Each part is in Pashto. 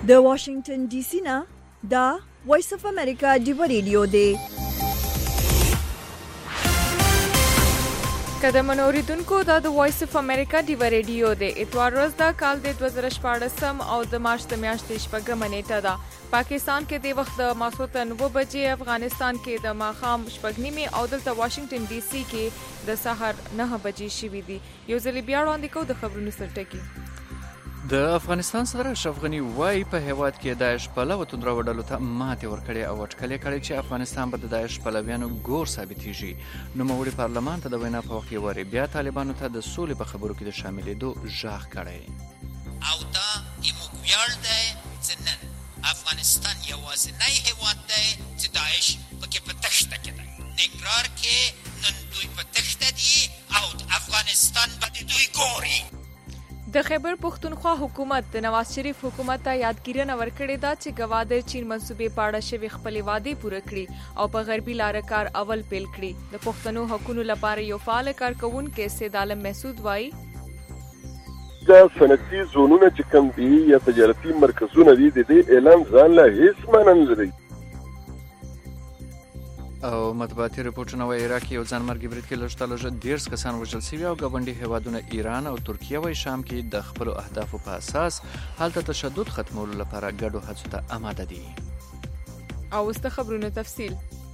د واشنگټن ډي سي نه دا وایس اف امریکا ډیو ریډیو دی. قدمن اوریدونکو دا د وایس اف امریکا ډیو ریډیو دی. اتوار ورځ دا کال د 2014 او د مارچ د میاشتې شپږمه نیټه ده. پاکستان کې د وخت د ماسوتن 9 بجې، افغانستان کې د ماښام شپږ نیمې او دلته واشنگټن ډي سي کې د سحر 9 بجې شوي دي. یو ځل بیا وړاندې کوو د خبرونو سرټکي. د افغانستان صدر اشرف غني وايي په هیواد کې داعش پلوه توندرو ډلو ته ماتې ورکړې او اټکلې کړې چې افغانستان به د داعش پلویانو ګور ثابتېږي. نوموړي پارلمان ته د وینا په وخت کې بیا طالبانو ته د سولې په خبرو کې د شاملېدو ژغ کړی. او دا زموږ ویاړ دی چې نن افغانستان یوازینی هیواد دی چې داعش پکې په تخته کې دی. نګرار کې نن دوی په تخته دي او افغانستان به دوی ګوري. د خیبر پښتونخوا حکومت د نواز شریف حکومت ته یادګیرنه ورکړې ده چې ګوادر چین منصوبې پاړه شوي خپلې وعدې پوره کړي او په غربي لاره کار اول پیل کړي. د پښتنو حقوقو لپاره یو فعال کارکونکي سید عالم محسود وایي دا صنعتي زونونه چې کوم دي یا تجارتي مرکزونه دي د دې اعلان ځان له هیڅ معنی نه لري. او مطبوعاتي رپورټونه وايي عراق یو ځانمرګي برید کې لږ 10 کسان وژل شوي او ګاونډي هیوادونه ایران او ترکیه وايي شام کې د خپلو اهدافو په اساس هلته تشدد ختمولو لپاره ګډو هڅو ته آماده دي. او اوس د خبرونو تفصیل.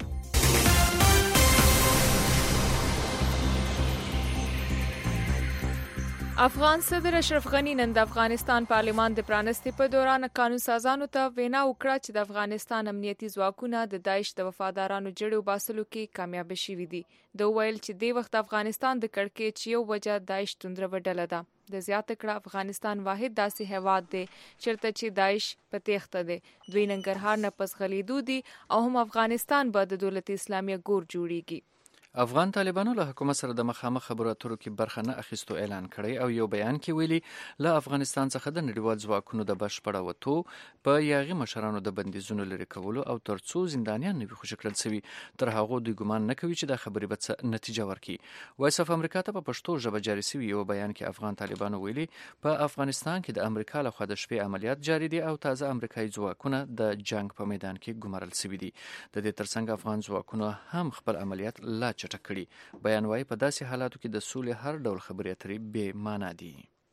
افغان صدر اشرف غني نن د افغانستان پارلمان د پرانستې په دوران قانون سازانو ته وینا وکړه چې د افغانستان امنیتي ځواکونه د داعش د وفادارانو جړې وباسلو کې کامیاب شوي دي. د ویل چې د وخت افغانستان د کړکېچ یو وجه داعش توندره ډله ده. د زیاته کړه افغانستان واحد داسې هیواد دی چیرته چې داعش په تېښته دی. دوی ننګرهار نه پس غلیدو دي او هم افغانستان به د دولت اسلامیه ګور جوړیږي. افغان طالبانو له حکومت سره د مخامخ خبرو اترو کې برخه نه اخیستو اعلان کړی او یو بیان کې ویلي له افغانستان څخه د نړیوال ځواکونو د بشپړه وتو په یاغي مشرانو د بندیزونو لرې کولو او ترڅو زندانیان نه وي خوشي کړل شوي تر هغو دوی ګمان نه کوي چې دا خبرې به څه نتیجه ورکړي. وایس اف امریکا ته په پښتو ژبه جاري شوي یو بیان کې افغان طالبانو ویلي په افغانستان کې د امریکا لخوا د شپې عملیات جاري دي او تازه امریکایي ځواکونه د جنگ په میدان کې ګمارل شوي دي. د دې ترڅنګ افغان ځواکونو هم خپل عملیات لا چټک کړي. بیان وايي په داسې حالاتو کې د سولې هر ډول خبرې اترې بې معنا دي.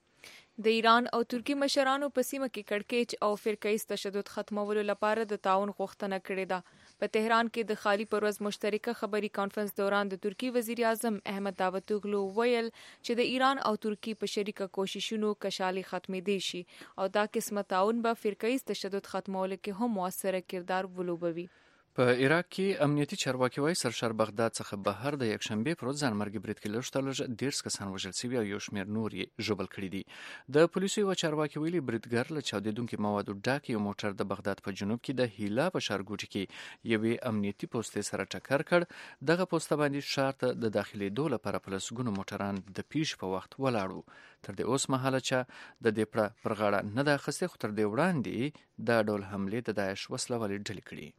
د ایران او ترکی مشرانو په سیمه کې کړکېچ او فرقه‌ایز تشدد ختمولو لپاره د تعاون غوښتنه کړې ده. په تهران کې د خالي پروز مشترکه خبري کانفرنس دوران د ترکی وزیر اعظم احمد داوطوغلو ویل چې د ایران او ترکی په شریکه کوششونو کشالي ختمېدی شي او دا قسمه تعاون به فرقه‌ایز تشدد ختمولو کې هم موثره کردار ولوبوي. په عراق کې امنیتي چارواکي وايي سرشار بغداد څخه بهر د یکشنبې پر ورځ ځانمرګي برید کې لږ 10 کسان وژل شوي او یو شمېر نور یې ژوبل کړي دي. د پولیسو یو چارواکي ویلي بریدګر له چاودېدونکو موادو ډک یو موټر د بغداد په جنوب کې د هیلا په ښارګوټي کې یوې امنیتي پوستې سره ټکر کړ. دغه پوسته باندې ښار ته د داخلېدو لپاره په لسګونو موټران د پیښې په وخت ولاړو. تر دې اوس مهاله چې د دې پر غاړه نه ده اخیستې خو تر دې وړاندې دا ډول حملې د داعش وسله والې ډلې کړي.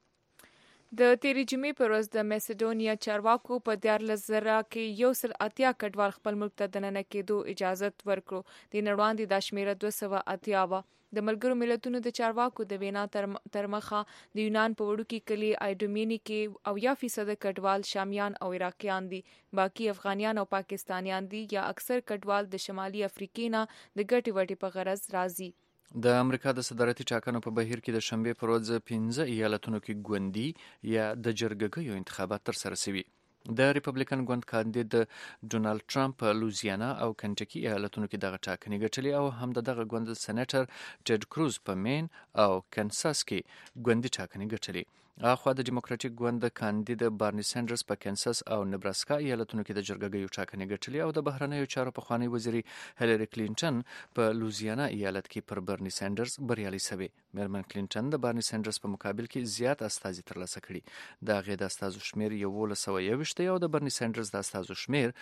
د تیرې جمعې پر ورځ د میسیډونیا چارواکو په 14,000 کې 180 کډوال خپل ملک ته دننه کېدو اجازت ورکړو. د نړوندې دا شمیره 280 وه. د ملګرو ملتونو د چارواکو د وینا تر مخه د یونان په وړوکي کلي ایډومیني کې 80% کډوال شامیان او عراقیان دي. باقي افغانیان او پاکستانیان دي یا اکثر کډوال د شمالي افریقې نه د ګټې وټې په غرض راځي. د امریکا د صدارتي ټاکنو په بهیر کې د شنبې پر ورځ 15 ایالتونو کې ګوندي یا د جرګه‌ګیو انتخابات ترسره شوي. د ریپبلیکن ګوند کاندید ډونالد ټرمپ په لوزیانا او کنټکی ایالتونو کې دغه ټاکنې ګټلې او هم دغه ګوند سېنیټر ټېډ کروز په مین او کنساس کې ګوندي ټاکنې ګټلې. اخوا د ډیموکراټیک ګوند کاندید بارني سینډرز په کینساس او نبراسکا ایالتونو کې د جرګه‌ګیو ټاکنې ګټلې او د بهرنیو چارو پخوانی وزیر هیلری کلینټن په لوزیانا ایالت کې پر بارني سینډرز بریالي شوی. میرمن کلینټن د بارني سینډرز په مقابل کې زیات استازي ترلاسه کړي. د هغې د استازو شمیر 1121 او د بارني سینډرز د استازو شمیر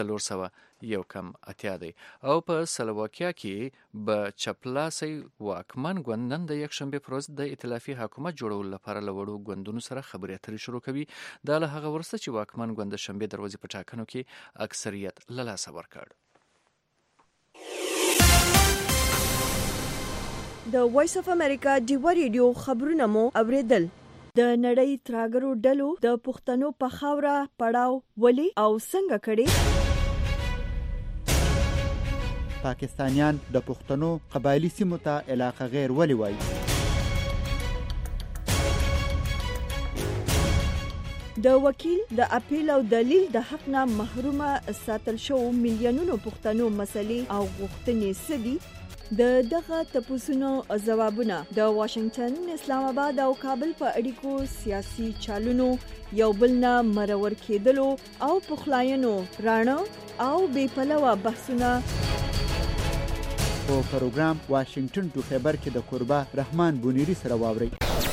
401 کم اتیا دی. او په سلواکیا کې به چپلاسي واکمن ګوند نن د یکشنبې پر ورځ د ائتلافي حکومت جوړولو لپاره لوړو ګوندونو سره خبرې اترې شروع کوي. دا له هغه وروسته چې واکمن ګوند د شنبې دروازې په ټاکنو کې اکثریت له لاسه ورکړ. د وایس اف امریکا ډیوا ریډیو خبرونه مو اوریدل. د نړۍ تراګرو ډلو د پښتنو په خاوره پړاو ولي او څنګه کړي. پاکستانیان د پښتنو قبایلی سیمو ته علاقه غیر ولي وایي. د وکیل د اپیل او دلیل د حق نه محرومه ساتل شو میلیونونو پښتنو مسلې او غوښتنې سدي. د دغه تپوسونو ځوابونه د واشنگټن، اسلام آباد او کابل په اړیکو سیاسي چالونو یو بل نه مرور کېدلو او پخلاینو رانه او بې پلوه بحثونه په پروګرام واشنگټن ټو خیبر کې د قربا رحمان بونیری سره واوري.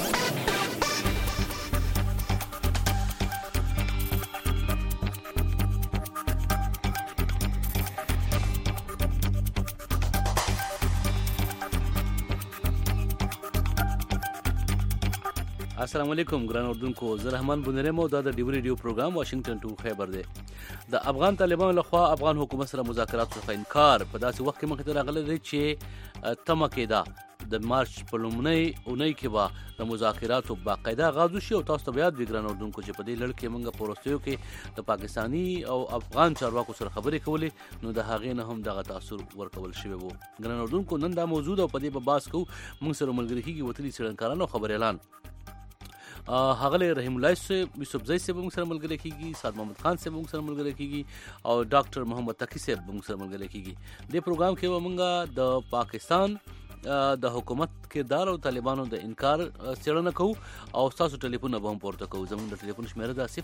السلام علیکم ګران اردوونکو، زه رحمان بونیری مو دا د ډیو ریډیو پروګرام واشنگټن ټو خیبر دی. د افغان طالبانو لخوا افغان حکومت سره مذاکرات څخه انکار په داسې وخت کې مخې ته راغلی دی چې تمه کېده د مارچ په لومړۍ اونۍ کې به د مذاکراتو باقاعده آغاز وشي. او تاسو ته به یاد وي ګران اردوونکو چې په دې لړ کې موږ په وروستیو کې د پاکستاني او افغان چارواکو سره خبرې کولې، نو د هغې نه هم دغه تاثر ورکول شوی و. ګران اردوونکو، نن دا موضوع ده او په دې به بحث کوو. موږ سره ملګري کېږي وتلي څېړنکاران او خبریالان. هغه رحیم الله یوسفزی صاحب موږ سره ملګری کیږي، سعد محمد خان صاحب موږ سره ملګری کیږي او ډاکټر محمد تقی صاحب موږ سره ملګری کیږي. دې پروګرام کې موږ د پاکستان د حکومت کردار او طالبانو د انکار څېړنه کوو او تاسو ټلیفون به هم پورته کوو. زموږ د ټلیفون شمیره ده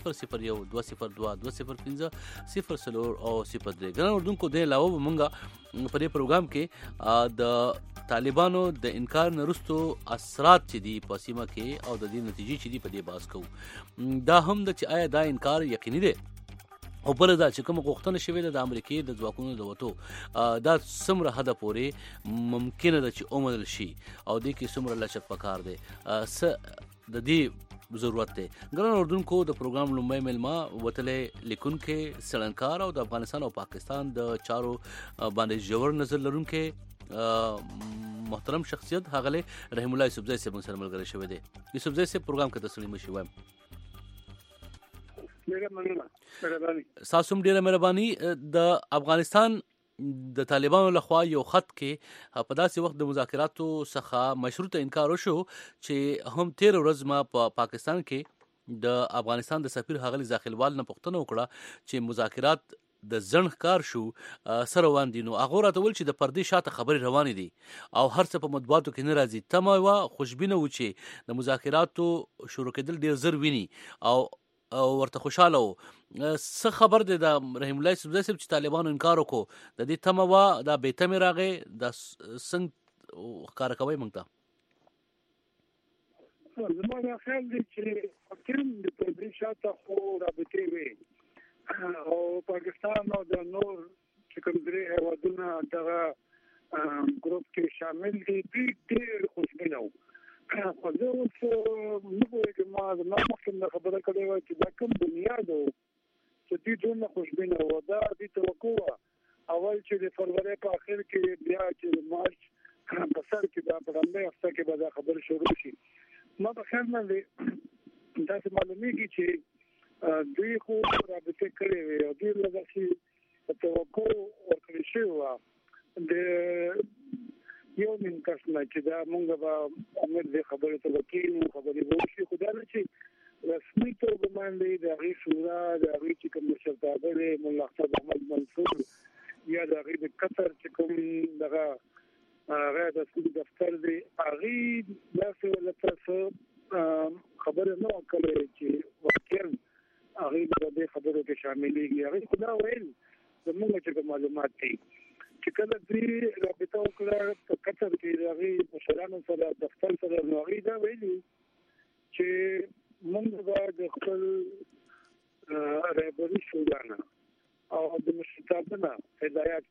001-202-205-0 او 03. ګران اردوونکو، د علاوه به موږ په دې پروګرام کې د طالبانو د انکار نه وروستو اثرات چې دي په سیمه کې او د دې نتیجې چې دي په دې بحث کوو. دا هم د چې آیا دا انکار یقیني دی او بل دا چې کوم غوښتنه شوې ده د امریکای د ځواکونو د وټو دا څومره حد پورې ممکنه ده چې ومنل شي او دې کې څومره لچک پکار دی د دې ضرورت دی. ګران اردوونکو، د پروګرام لومړی میلمه وتلی لیکونکی، څېړنکار او د افغانستان او پاکستان د چارو باندې ژور نظر لرونکی محترم شخصیت ښاغلی رحیم الله یوسفزی صاحب موږ سره ملګری شوی دی. یوسفزی صاحب، پروګرام کې تسلیم شي وایم. تاسو هم ډیره مهرباني. د افغانستان د طالبانو لخوا یو خط کې په داسې وخت د مذاکراتو څخه مشروطه انکار وشو چې هم تیر ورځ ما په پاکستان کې د افغانستان د سفیر ښاغلي ځاخیلوال نه پوښتنه وکړه چې مذاکرات د زنخ کار شو سره روان دي. نو هغه راته وویل چې د پردې شاته خبرې روانې دي او هر څه په مطبوعاتو کې نه راځي. تمه وه، خوشبینه و چې د مذاکراتو شروع کېدل ډېر زر ویني او ورته خوشاله و. څه خبر دی د رحیم الله یوسفزی صاحب چې طالبانو انکار وکړو، د دې تمه وه، دا بې تمې راغی، دا څنګه ښکاره کوئ موږ ته؟ زما دا خیال دی چې حاکم د پردې شاته خو رابطې وې او پاکستان او د نور چې کوم درې هېوادونه دغه ګروپ کې شامل دي ډېر خوشبینه وو. خو زه اوس نه پوهېږم، ما مخکې خبره کړې وه چې دا کوم بنیاد و چې دوی دومره خوشبینه وو. دا دوی توقع وه اول چې د فروری په اخر کې بیا چې د مارچ په سر کې دا په لومړۍ هفته کې به دا خبرې شروع شي. ما په خیال باندې داسې معلومېږي چې دوی خو رابطې کړې وې او دوی له داسې توقع ورکړې شوې وه د یو نیم کس نه چې دا مونږ به امید دې خبرې ته وکړو، خبرې به وشي. خو دا نه چې رسمي توګه باندې د هغې شورا د هغې چې کوم مشرتابه دی ملا اختر احمد منصور یا د هغې د قطر چې کوم دغه هغه د رسمي دفتر دی هغې داسې ورته څه خبره نه وه کړې چې واقعا هغې به د دې خبرو کې شاملېږي. هغې خو دا ویل زموږ چې کوم معلومات دي چې کله دوی رابطه وکړه په قطر کې د هغې مشرانو سره دفتر سره، نو هغې دا ویلي چې موږ به د خپل رهبري شورا نه او د مشرتابه نه هدایات.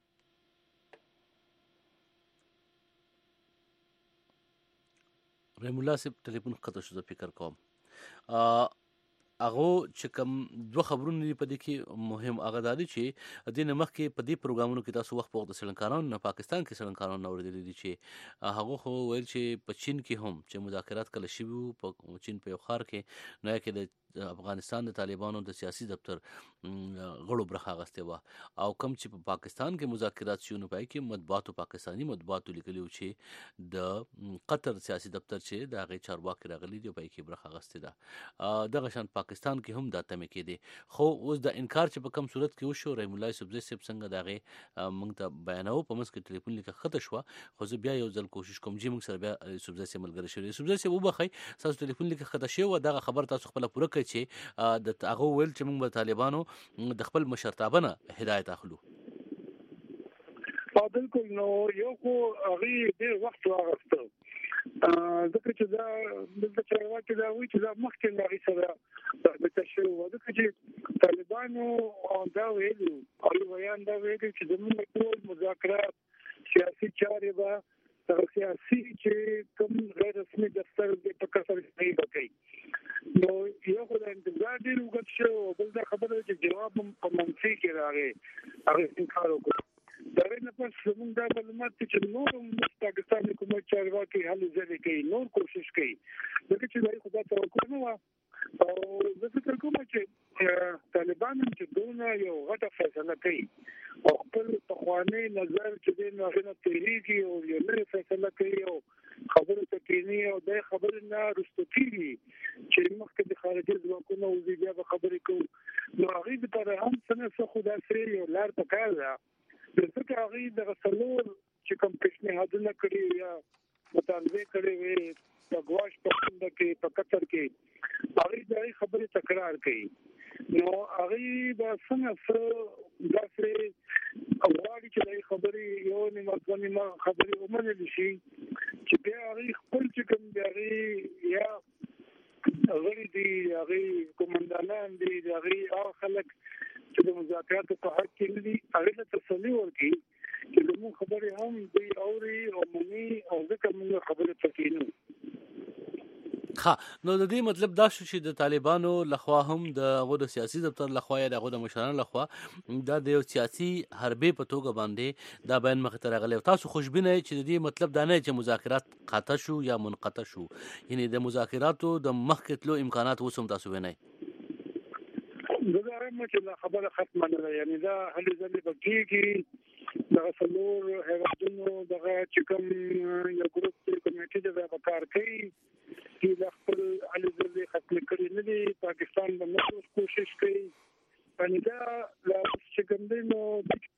رحیم الله صاحب ټلیفون قطع شو، زه فکر کوم. هغه چې کوم دوه خبرونه دي په دې کې مهم هغه دا دي چې د مخکې په دې پروګرامونو کې تاسو وخت په وخت د سړنکارانو نه پاکستان کې سړنکارانو نه اوریدلي دي چې هغه خو ویل چې په چین کې هم چې مذاکرات کله شوي وو په چین په یو ښار کې نو کې د افغانستان د طالبانو د سیاسي دفتر غړو برخه اخیستې وه او کوم چې په پاکستان کې مذاکرات شوي نو پای کې مطبوعاتو پاکستاني مطبوعاتو لیکلي و چې د قطر سیاسي دفتر چې د هغې چارواکي راغلي دي پای کې برخه اخیستې ده دغه شان پاکستان کې هم دا تمې کېدې خو اوس د انکار چې په کوم صورت کې وشو رحیم الله یوسفزی صاحب څنګه د هغې موږ ته بیانوو په منځ کې ټلیفون لیکه ښکته شوه خو زه بیا یو ځل کوشش کوم چې موږ سره بیا یوسفزی صاحب ملګری شوي یوسفزی صاحب وبخئ ستاسو ټلیفون لیکه ښکته شوې وه دغه خبر تاسو خپله پوره کړئ چې د هغه ویل چې موږ به طالبانو د خپل مشرتابه نه هدایت اخلو بالکل نو یو خو هغه ډېر وخت واغسته ځکه چې دا د چارواکي دا وایي چې دا مخکې لري سره د تشریح وکړي چې طالبانو دا ویلي او بیان دا ویلي چې زموږ ټول مذاکرات سیاسي چارې به سیاسي چې کوم غیر رسمي دفتر د پکاسر نه وکړي نو یو خو د انتظار ډېر وګت شو بل دا خبره چې جواب په منفي کې راغی هغه انکار وکړ دا نه پس زموږ د معلومات چې نور پاکستان حکومت چارواکي هلې ځلې کوي نور کوشش کوي ځکه چې دوی خدای توقع نه وه او زه فکر کوم چې طالبان چې دونه یو غټه فیصله کوي او خپل پخوانی نظر چې دی نو هغه تحریکي او یو نوې فیصله کوي او خبرو ته کینی او د خبرو نه رسټو کیږي چې مخکې د خارجي ځواکونو او بیا به خبرې کوو نو هغه د پر هم څه خدای سره یو لار پکار ده ځکه هغه د غسلور چې کوم پیشنهادونه کړي یا مطالبه کړي وي په غواش په څنګه کې په قطر کې هغه د خبرې تکرار کوي نو هغه د څنګه داسې اواړي چې د خبرې یو نیمه خبرې ومنل شي چې بیا هغه خپل چې کوم دی یا غړي دي هغه کومندانان دي هغه خلک چې د مذاکراتو په حق کې دي هغه ته تسلي ورکړي چې موږ خبرې هم دوی اوري او مني او ځکه موږ خبرې پکې نه ها نو د دې مطلب دا شو چې د طالبانو لخوا هم د هغو د سیاسي دفتر لخوا یا د هغو د مشرانو لخوا دا د یو سیاسي حربې په توګه باندې دا بیان مخې ته راغلی تاسو خوشبینه چې د دې مطلب دا نه چې مذاکرات قطع شو یا منقطع شو یعنی د مذاکراتو د مخکې تلو امکانات اوس هم تاسو وینئ دا هم چې خبره ختمه نه ده یعنی دا هلې ځلې به کېږي دغه څلور هیوادونو دغه چې کوم یو ګروپ کمیټې د به کار کوي چې د خپل هلې ځلې ختمې کړي نه دي پاکستان به نه کوشش کوي یعنې دا چې کوم دی نو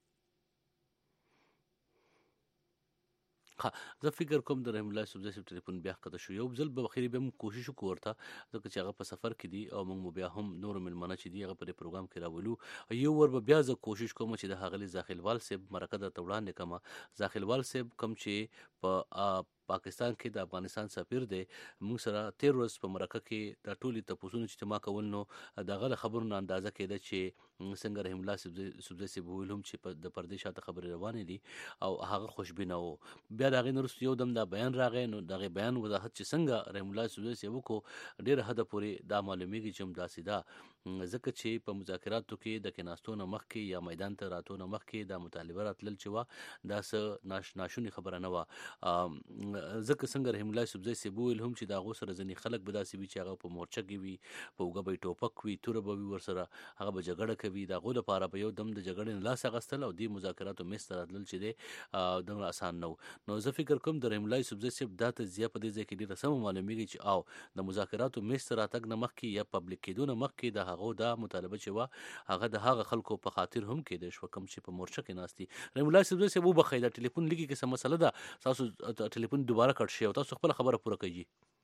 زه فکر کوم د رحیم الله یوسفزی صاحب ټلیفون بیا ښکته شو یو ځل به بخیري بیا موږ کوشش وکړو ورته ځکه چې هغه په سفر کې دي او موږ بیا هم نور مېلمانه چې دي هغه په دې پروګرام کې راولو یو ور به بیا زه کوشش کوم چې د ښاغلي زاخیلوال صاحب مرکه درته وړاندې کړمه زاخیلوال صاحب کوم چې په پاکستان کې د افغانستان سفیر دی موږ سره 13 ورځې په مرکه کې د ټولي تپوسونو چې ما کول نو دغه خبرونو اندازه کېده چې څنګه رحیم الله یوسفزی صاحب ویل هم چې د پردې شاته خبرې روانې دي او هغه خوشبینه وو بیا د هغې نه وروسته یو دم دا بیان راغی نو د هغې بیان وضاحت چې څنګه رحیم الله یوسفزی صاحب وکړو ډېره حده پورې دا معلومیږي چې هم داسې ده ځکه چې په مذاکراتو کې د کېناستو نه مخکې یا میدان ته راتلو نه مخکې دا مطالبه راتلل چې وه دا څه ناشونې خبره نه وه ځکه څنګه رحیم الله یوسفزی صاحب ویل هم چې د هغو سره ځینې خلک به داسې وي چې هغه په مورچه کې وي په اوږه به یې ټوپک وي توره به وي ورسره هغه به جګړه کوي د هغو لپاره به یو دم د جګړې نه لاس اخیستل او دې مذاکراتو میز ته راتلل چې دی دومره اسان نه و نو زه فکر کوم د رحیم الله یوسفزی صاحب دا تجزیه په دې ځای کې ډېره سمه معلومیږي چې او د مذاکراتو میز ته راتګ نه مخکې یا پبلیک کېدو نه مخکې د هغو دا مطالبه چې وه هغه د هغه خلکو په خاطر هم کېدی شوه کوم چې په مورچه کې ناست دي رحیم الله یوسفزی صاحب وبخئ دا ټلیفون لیکي کې څه مسله ده تاسو ټلیفون دوباره کټ شي او تاسو خپله خبره پوره کوي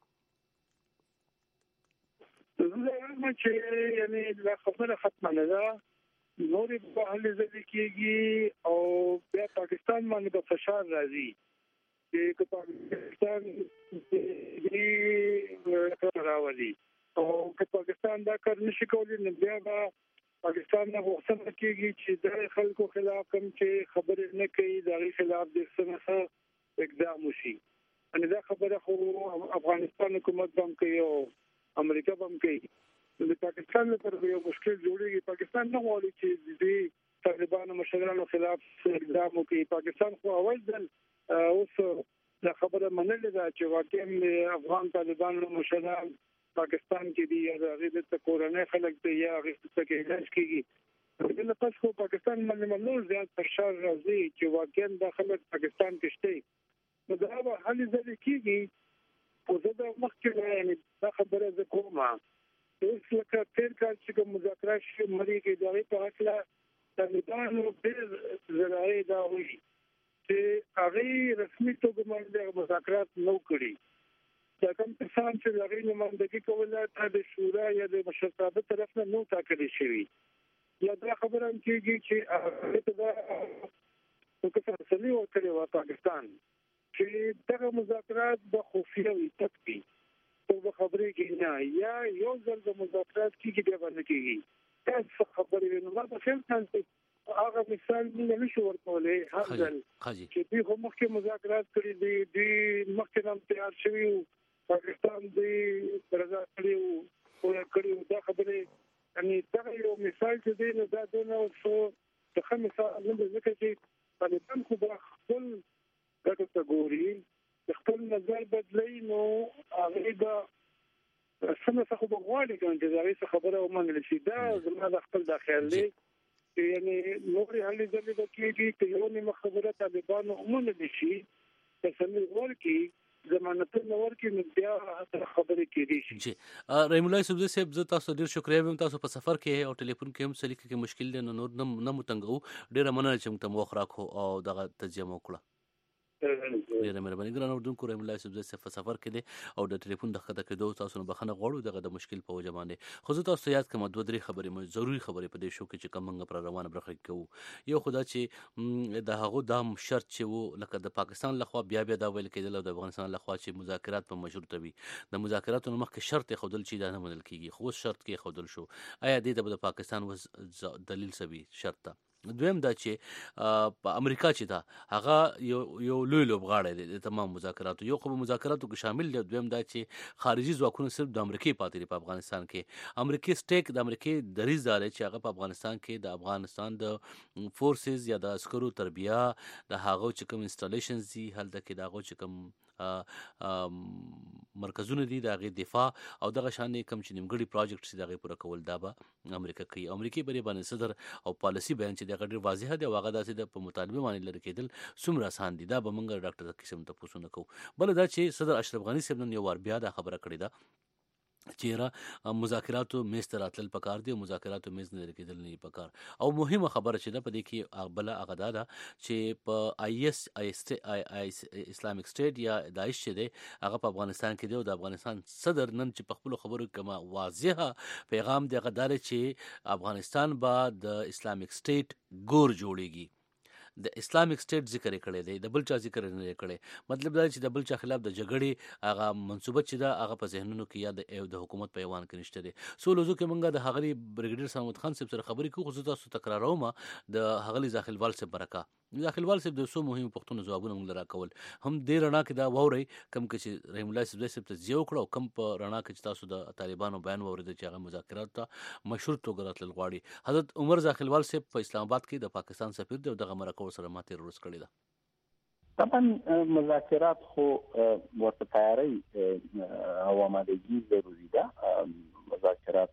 چې یعنی دا خبره ختمه نه ده نورې به هلې ځلې کېږي او بیا پاکستان باندې به فشار راځي چې که پاکستان راولي او که پاکستان دا کار نشي کولی نو بیا به پاکستان نه غوښتنه کېږي چې د خلکو خلاف کوم چې خبرې نه کوي د هغې خلاف د څه اقدام وشي یعنې دا خبره خو افغانستان حکومت به هم کوي او امریکا به هم کوي د پاکستان لپاره یو مشکل جوړیږي. پاکستان نه غواړي چې د طالبانو مشرانو خلاف اقدام وکړي. پاکستان خو اول ځل اوس دا خبره منلې ده چې واقعا افغان طالبانو مشران پاکستان کې دي یا غیر د کورنۍ خلک دي یا غیر د کېدل کېږي. د پس خو پاکستان باندې زیات پرشار راځي چې واقعا د خلک پاکستان کې شته. نو دا به حل ځل کېږي او زه د مخکې یعنی دا خبره زه کوم اوس لکه تیر کال چې مذاکرات شي مری کې دغه په اصله طالبانو ډېر زراعي دا وایي چې هغه رسمي توګه باندې مذاکرات نو کړی. دا کوم کسان چې هغه نمائندګي کوله د شورا یا د مشرتابه طرف نه نو ټاکل شوی. یا دا خبره کېږي چې هغه دا کوم څه نه وکړي وا پاکستان چې دغه مذاکرات د خفیه وي تکي په خبرې کې نه یا یو ځل د مذاکرات کې بیا باندې کېږي. تاسو خبرې نو ما په خیال کې هغه مثال نه شو ورکولای. هر ځل چې دوی هم مخکې مذاکرات کړی دي مخکې هم تیار شوی پاکستان دی درځه کړی دا خبره یعنی دا یو مثال چې دی نو دا دونه څو د خمسه نه ځکه چې طالبان خو به خپل ګټو ته ګوري خپل نظر بدلی نو هغه به څنګه خو به غواړي چې دا هیڅ خبره ومنل شي. دا زما د خپل داخل دی یعنی نوري حالي ځلې د کېږي چې یو نیمه خبره طالبانو ومنل شي تسلیم ورکړي ضمانت نور کې بیا خبرې کېدي شي. رحیم الله صاحب زه تاسو ډیر شکریا وایم. تاسو په سفر کې او ټلیفون کې هم سلیکه کې مشکل دی نور نه متنګو. ډیره مننه چې موږ ته وخت راکو او دغه تجزیه مو کړه. ډیره مهرباني ګران اردوونکو. رحیم الله صاحب په سفر کې دی او د ټلیفون د خطا کېدو تاسو نه بخښنه غواړو دغه د مشکل په وجه باندې. خو زه تاسو یاد کوم دوه درې خبرې مو ضروري خبرې په دې شو کې چې کومه پر روانه برخه کوو. یو خدا چې د هغه د شرط چې وو لکه د پاکستان لخوا بیا دا ویل کېدل او د افغانستان لخوا چې مذاکرات په مشروطه وي. د مذاکراتو مخکې شرط خودل چې دا نه منل کیږي خو شرط کې خودل شو. آیا د پاکستان وز دلیل سوي شرط ته؟ دویم دا چې په امریکا چې دا هغه یو لوی لوبغاړی دی د تمام مذاکراتو. یو خو مذاکراتو کې شامل دی. دویم دا چې خارجي ځواکونه صرف د امریکای پاتې دي په افغانستان کې. امریکای سټیک د امریکای دریځ دی چې هغه په افغانستان کې د افغانستان د فورسز یا د عسکرو تربیه د هغه چې کوم انسټالیشنز دي هلته کې د هغه چې کوم مرکزونه دي د هغې دفاع او دغه شان کم چې نیمګړي پروجیکټ چې د هغې پوره کول دا به امریکا کوي. امریکایي بری باندې صدر او پالیسي بیان چې د هغه ډېر واضحه دی او هغه داسې د په مطالبه باندې لرې کېدل څومره اسان دي دا به موږ ډاکټر ذکي صاحب ته پوښتنه کوو. بله دا چې صدر اشرف غني صاحب نن یو وار بیا دا خبره کړې ده چې مذاکراتو میز ته راتلل پکار دی او مذاکراتو میز نه لرې کېدل نه پکار. او مهمه خبره چې ده په دې کې بله هغه دا ده چې په اسلامیک سټیټ یا داعش چې دی هغه په افغانستان کې دی او د افغانستان صدر نن چې په خپلو خبرو کې کومه واضحه پیغام دی هغه دا دی چې افغانستان به د اسلامیک سټیټ ګور جوړیږي. د اسلامیک سټیټ ذکر کړی دی د بل چا ذکر نه کړی. مطلب دا چې د بل چا خلاف د جګړې هغه منصوبه چې ده هغه په ذهنونو کې یا د حکومت په ایوان کې نشته دی. سو لوزو کې موږ د هغلی بریګیډیر سلامت خان صاحب سره خبرې کوو. خو زه تاسو تکراروم د هغلی داخلوال صاحب برکه داخلوال صاحب د څو مهمو پوښتنو ځوابونه موږ راکول. هم دې رڼا کې دا واورئ کوم چې رحیم الله صاحب تجزیه وکړه او کوم په رڼا کې چې تاسو د طالبانو بیان واورئ چې هغه مذاکرات ته مشروط توګه راتلل غواړي. حضرت عمر داخلوال صاحب په اسلام آباد کې د پاکستان سفیر دی او دغه مرکه ورسره ما تېره ورځ کړې ده. طبعا مذاکرات خو ورته تیاری او آمادگی ضروري ده. مذاکرات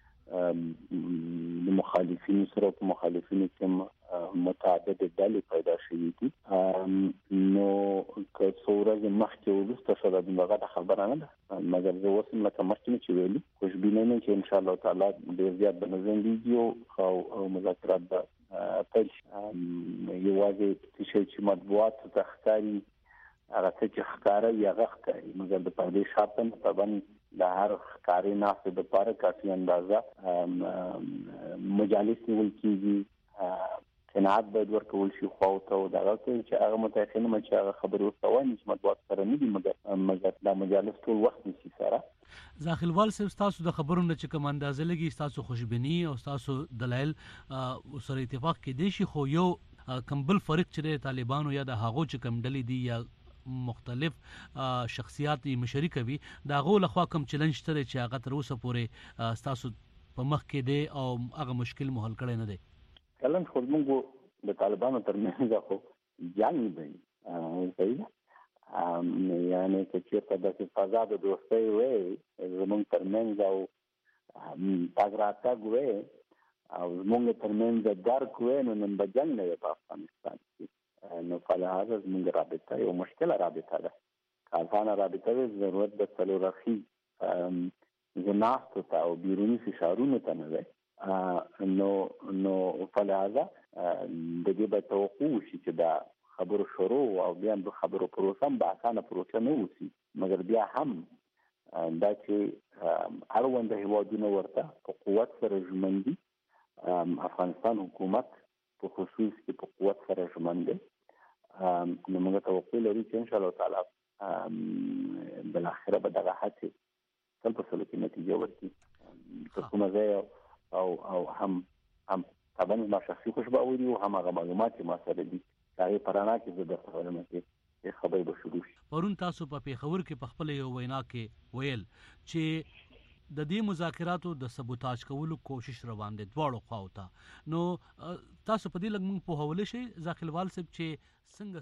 د مخالفینو سره په مخالفینو کې متعدد ډلې پیدا شوې دي. نو که څو ورځې مخکې وروسته شوه دغه خبره نه ده مګر زه اوس هم لکه مخکې چې ویلي خوشبینه یم چې انشاءالله تعالی ډېر زیات به نظمېږي او مذاکرات به پیل شي. یوازې شی چې مطبوعاتو ته ښکاري هغه څه چې ښکاره وي هغه ښکاري مګر د پردې شرط نه طبعا د هر ښکاري ناستې دپاره کافي اندازه مجالس نیول کېږي. قناعت باید ورکول شي خواو ته او دغه چې هغه متأخر نه چې هغه خبرې ورته وایي چې مطبوعات سره نه دي مګر دا مجالس ټول وخت نیسي سره. داخلوال صاحب ستاسو د خبرونو چې کوم اندازه لګي ستاسو خوشبیني او ستاسو دلایل سره اتفاق کېدی شي خو یو کوم بل فرق چې د طالبانو یا د هغو چې کوم ډلې دي یا مختلف شخصیات مشري کوي دا غو لخوا کوم چیلنج تر چې هغه تر اوسه پورې تاسو په مخ کې دی او هغه مشکل مو حل کړی نه دی؟ کلن خو موږ د طالبانو ترمنځ خو جنگ دی صحیح یعنی چې چیرته د فضا د دوستۍ وې زموږ ترمنځ او پاګراتګ وې او زموږ ترمنځ درک وې نو نن به جنگ نه په افغانستان کې نو فلهذا زموږ رابطه یو مشکله رابطه ده کارخانه رابطه د ضرورت د څلورخي زناست او بیرونی فشارونو ته نه ده نو فلهذا د دې به توقع شي چې دا خبرو شروع او بیا د خبرو پروسه هم اسانه پروسه نه وسی مګر بیا هم دا چې اړوند هیوادونه ورته په قوت سره ژمن دي افغانستان حکومت په خصوص کې په قوت سره ژمن دی نو موږ توقع لرو چې ان شاء الله تعالی بل اخره به دغه هڅه تل په سلو کې نتیجه ورکړي په کومه ځای او هم طبعا ما شخصي خوشباوري او هم هغه معلومات چې ما سره دي هغه پرانا کې د خبرونه کې خبرې به شروع شي. پرون تاسو په پیښور کې په خپل یو وینا کې ویل چې د دې مذاکراتو د سبوتاج کولو کوشش روان دي دواړو خواو ته نو تاسو په دې لږ موږ په حواله شي ځاخلوال صاحب چې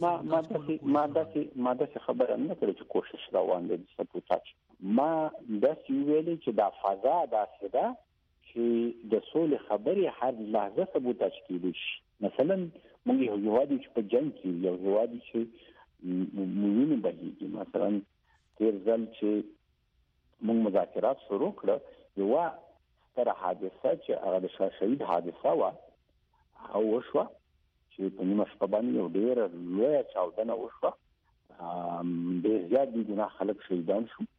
څنګه ما د خبره نه کړې چې کوشش روان دي سبوتاج ما د ویلې چې دا فضا داسې ده چې د سولې خبرې هر لحظه سبوتاج کېږي مثلا موږ یو هیواد چې په جنگ کې یو هیواد چې موږ بهیږي مثلا تیر ځل چې موږ مذاکرات شروع کړ یو ستره حادثه چې هغه د شهید حادثه و او وشوه چې په نیمه شپه باندې یو ډېر لوی چاودنه وشوه ډېر زیات دي ګناه خلک شهیدان شو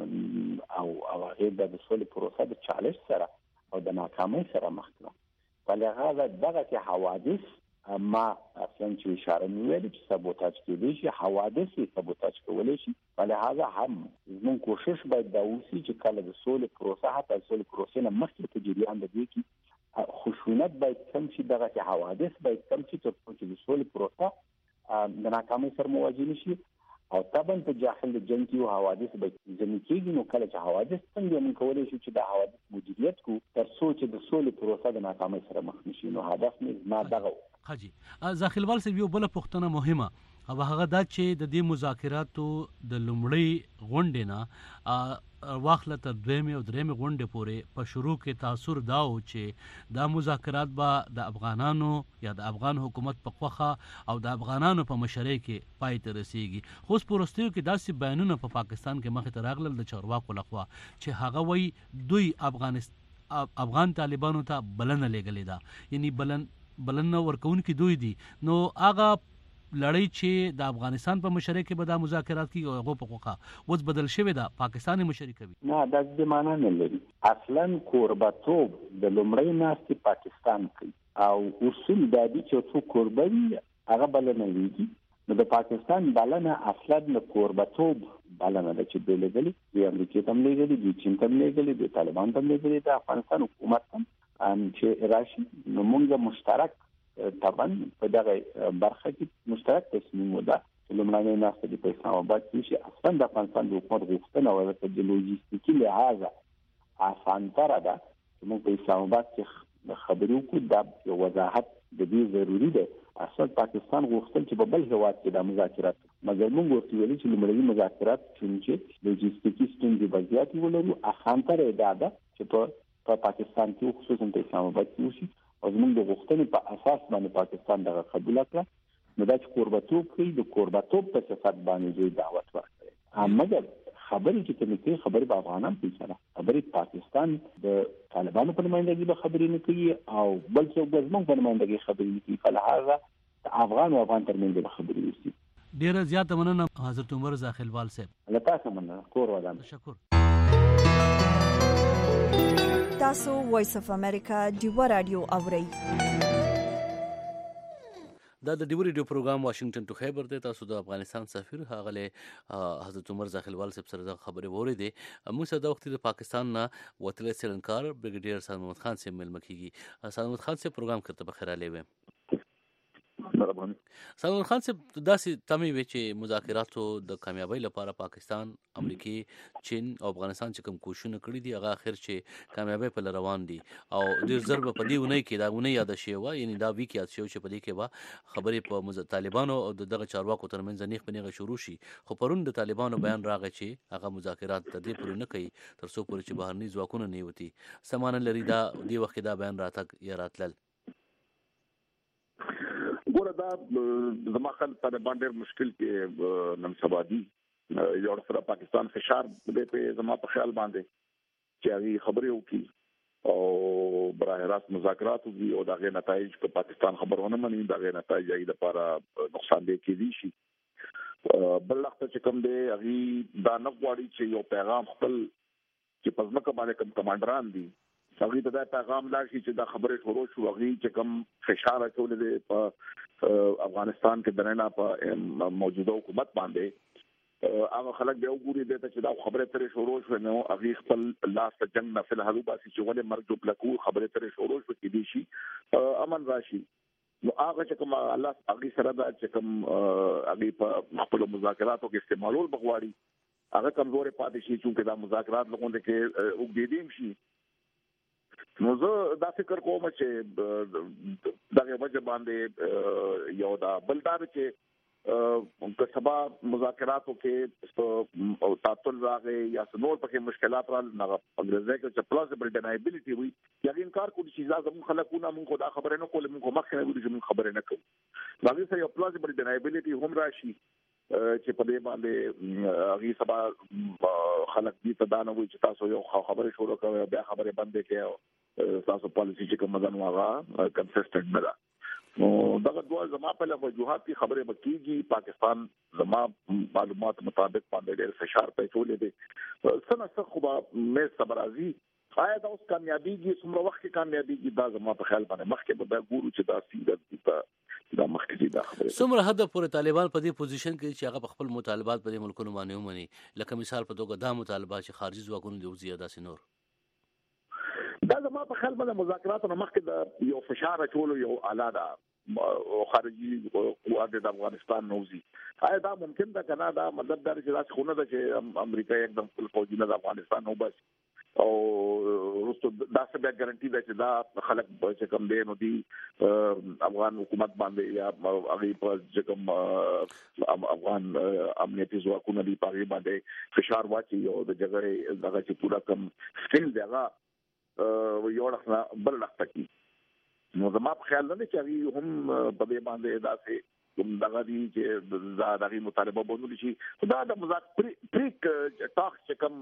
او هغه د سولې پروسه د چالش سره او د ناکامۍ سره مخ کړه ولهغه دغه حوادث ما اصلا چې اشاره ویلې چې سبوتاج کېدی شي حوادث سبوتاج کولای شي ولهغه هم زموږ کوشش باید دا وشي چې کله د سولې پروسه حتی سولې پروسه نه مخکې په جریان د دې کې خشونت باید کم شي دغه حوادث باید کم شي چې د سولې پروسه د ناکامۍ سره مواجه نشي او طبعا په جاهل د جنگ کې حوادث به ځنې کېږي نو کله چې حوادث څنګه موږ کولای شو چې د حوادث مدیریت کو تر څو چې د سولې پروسه د ناکامۍ سره مخ نشي نو هدف مې ما دغه حاجی ځاخلوال صاحب یو بل پوښتنه مهمه او هغه دا چې د دې مذاکراتو د لومړی غونډې نه واخله تر دویمه او درېمه غونډې پورې په شروع کې تاثر داو چې دا مذاکرات به د افغانانو یا د افغان حکومت په خوخه او د افغانانو په مشرۍ کې پای ته رسیږي خو پروستیو کې داسې بیانونه په پاکستان کې مخې ته راغلل د چارواکو لخوا چې هغه وایي دوی افغان طالبانو ته بلنه لګلې ده یعنی بلنه ورکون کې دوی دي نو هغه لړۍ چې د افغانستان په مشرۍ کې به د مذاکرات کې هغه په خوخه اوس بدل شوی دا پاکستاني مشرۍ کوي نه دا د معنا نه لري اصلا قربتوب د لومړی ناستي پاکستان کوي او اصول د دې چې څو قرباني هغه بلنه لري نو د پاکستان بلنه اصلا د قربتوب بلنه د چې د لګلي د امریکا تم لګلي د چین تم لګلي د طالبان تم لګلي د افغانستان حکومت تم چې راشي نو موږ مشترک طبعا په دغه برخه کې مشترک تصمیم ودا چې لومړنۍ ناسته په اسلام آباد کې شي اصلا د افغانستان د حکومت غوښتنه او د لوجستیکي لحاظ اسانتره ده چې موږ په اسلام آباد کې خبرو کو د وضاحت د دې ضروری ده اصلا پاکستان غوښتل چې په بل هیواد کې د مذاکرات مګر موږ ورته ویل چې لومړنۍ مذاکرات چې لوجستیکي ستونزې بزیات ولرو اسانتره ده چې په پاکستان کې خصوصا په اسلام آباد کې وشي او زموږ د غوښتنې په اساس باندې پاکستان دغه قبول کړ نو دا چې قربتوب کوي د قربتوب په صفت باندې دوی دعوت ورکړي مګر خبرې چې کومې کوي خبرې په افغانان کې سره خبرې پاکستان د طالبانو په نمائندګۍ به خبرې نه کوي او بل څوک به زموږ په نمائندګۍ خبرې نه کوي فلهذا د افغان او افغان ترمنځ به خبرې وشي. ډیره زیاته مننه حضرت عمر ځاخلوال صاحب. له تاسو مننه کور ودان. تشکر. تاسو وایس اف امریکا دیو رادیو اورئ. دا د ډیو ریډیو پروګرام واشنگټن ټو خیبر دی. تاسو د افغانستان سفیر هغه حضرت عمر ځاخلوال صاحب سره د خبرې وریدي. موږ سره د وخت د پاکستان نه وتل سرنکار بریګیډیر سلمان خان صاحب ملمه کیږي. سلمان خان صاحب پروګرام کرته بخیر علی و. سلمان خان صاحب داسې تمې وي چې مذاکراتو د کامیابی لپاره پاکستان، امریکا، چین او افغانستان چې کوم کوششونه کړي دي هغه اخر چې کامیابی په روان دي او ډیر ضرب په دې ونی کې دا ونی یاد شي و یعنی دا وی کې یاد شي چې په دې کې با خبرې په طالبانو او دغه چارواکو ترمنځ نیغ په نیغه شروع شي. خو پرون د طالبانو بیان راغی چې هغه مذاکرات د دې پورې نه کوي تر څو پورې چې بهرني ځواکونه نه وتی. سمانه لري دا دی وخت دا بیان راتګ یا راتلل ګوره دا زما خل طالبان ډېر مشکل کې نن سبا دي. یو سره پاکستان فشار دې په زما په خیال باندې چې هغه خبرې وکړي او برای راست مذاکرات وکړي او دغه نتایج په پاکستان خبرونه مني دغه نتایج یې لپاره نقصان دې کېدي شي. بل وخت چې کوم دی هغه دا نه غواړي چې یو پیغام خپل چې پزماکه باندې کوم کمانډران دي هغه ته دا پیغام لاشي چې دا خبره شروع شو هغه چې کوم فشار اچول دي په افغانستان کې درنه په موجوده حکومت باندې هغه خلک به وګوري دته چې دا خبره ترې شروع شو نو هغه خپل لاس ته جنگ نفل هلو باسي چې ولې مرګ جو پلکو خبره ترې شروع شو کې دي شي امن راشي. نو هغه چې کوم الله هغه سره دا چې کوم هغه په خپل مذاکراتو کې استعمالول بغواړي هغه کمزوري پاتې شي چې دا مذاکرات لغونډه کې وګړي شي. نو زه دا فکر کوم چې دغه وجه باندې یو دا بلدار چې په سبا مذاکراتو کې او تعطل راغی یا نور پکې مشکلات را نه انګريزي کې چې پلازبل ډینایبিলিټي وي یا انکار کوي چې زموږ خلکونه موږ دا خبره نه کول موږ مخکې نه وي چې موږ خبره نه کوو دا غي یو پلازبل ډینایبিলিټي هم راشي چې په دې باندې هغه سبا خلک دې ته دا نه وي چې تاسو یو خبره شروع کوئ بیا خبره بند کړئ تاسو پالیسی چې کوم مدن واغه کنسسټنټ نه ده. نو دغه دوه زما په لور وجوهات کی خبره بکیږي پاکستان زما معلومات مطابق باندې ډېر فشار په ټولې دي سنه څه خو مې صبرازي آیا دا اوس کامیابیږي څومره وخت کې کامیابیږي دا زما په خیال باندې مخکې به ګورو چې دا څنګه دا مخکې دا خبره څومره حد پورې طالبان په دې پوزیشن کې چې هغه خپل مطالبات په دې ملکونو باندې ومني لکه مثال په توګه دا مطالبات چې خارجي ځواکونو دی زیاده سينور دا زما په خیال باندې مذاکراتو مخکې د یو فشار اچولو یو اعلی او خارجي قوات د افغانستان نوزي آیا دا ممکن ده کنه دا مطلب دا چې دا خونه ده چې امریکا एकदम خپل فوجي نه د افغانستان نو بس او رستو دا څه به ګارانټي ده چې دا خلک چې کوم دی نو دی افغان حکومت باندې یا هغه په چې کوم افغان امنیتي ځواکونه دی په باندې فشار واچي او د جګړې دغه چې پورا کم سټیل دیغه یو وخت بل وخت کې نو زما په خیال نه چې هغه هم په دې باندې داسې کوم دغه دي چې دا دغه مطالبه بونول شي دا د مذاکره پریک ټاک چې کوم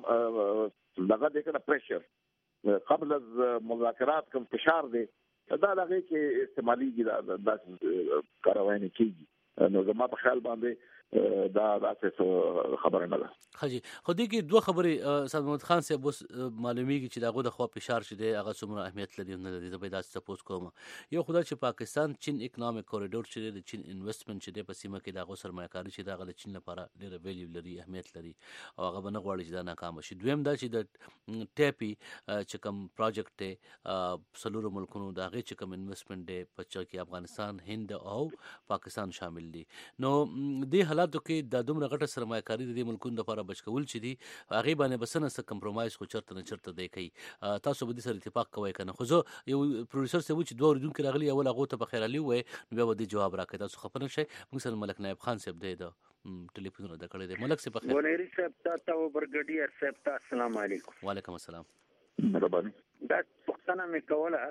دغه د کنه پریشر قبل از مذاکرات کوم فشار دی دا دغه کې استعمالي دا کاروانی کیږي نو زما په خیال باندې دا څه خبره نه ده. خجی خو دې کې دوه خبرې سید محمد خان صاحب معلومیږي چې داغه د خو فشار شې دی هغه څومره اهمیت لري نه لري زه به دا سپوز کوم یو خدای چې پاکستان چین اکونومیک کوریډور چې د چین انویسټمنټ چې د پسیمه کې داغه سرمایه‌کاري چې داغه د چین لپاره ډېر ویلیو لري اهمیت لري او هغه بنه غواړي چې دا ناکام شي. دویم دا چې د ټیپی چې کوم پروجیکټ ته سلور ملکونو داغه چې کوم انویسټمنټ دی په چې افغانستان هند او پاکستان شامل دي نو د حالاتو کې د دومره غټه سرمایه‌کاري د ملکونو لپاره بچکول چې دي هغه باندې بسنه سره کمپرمایز خو چرته نه چرته دی کوي تاسو به دې سره اتفاق کوئ کنه خو زه یو پروډوسر سره چې دوه ورډون کې راغلی اول هغه ته په خیر علي وې نو بیا ودی جواب راکړه تاسو خپل شي موږ سره ملک نائب خان صاحب دی دا ټلیفون را کړی دی ملک صاحب په خیر ولری صاحب تاسو برګډیر صاحب تاسو السلام علیکم. وعلیکم السلام. مهرباني دا پښتنه مې کوله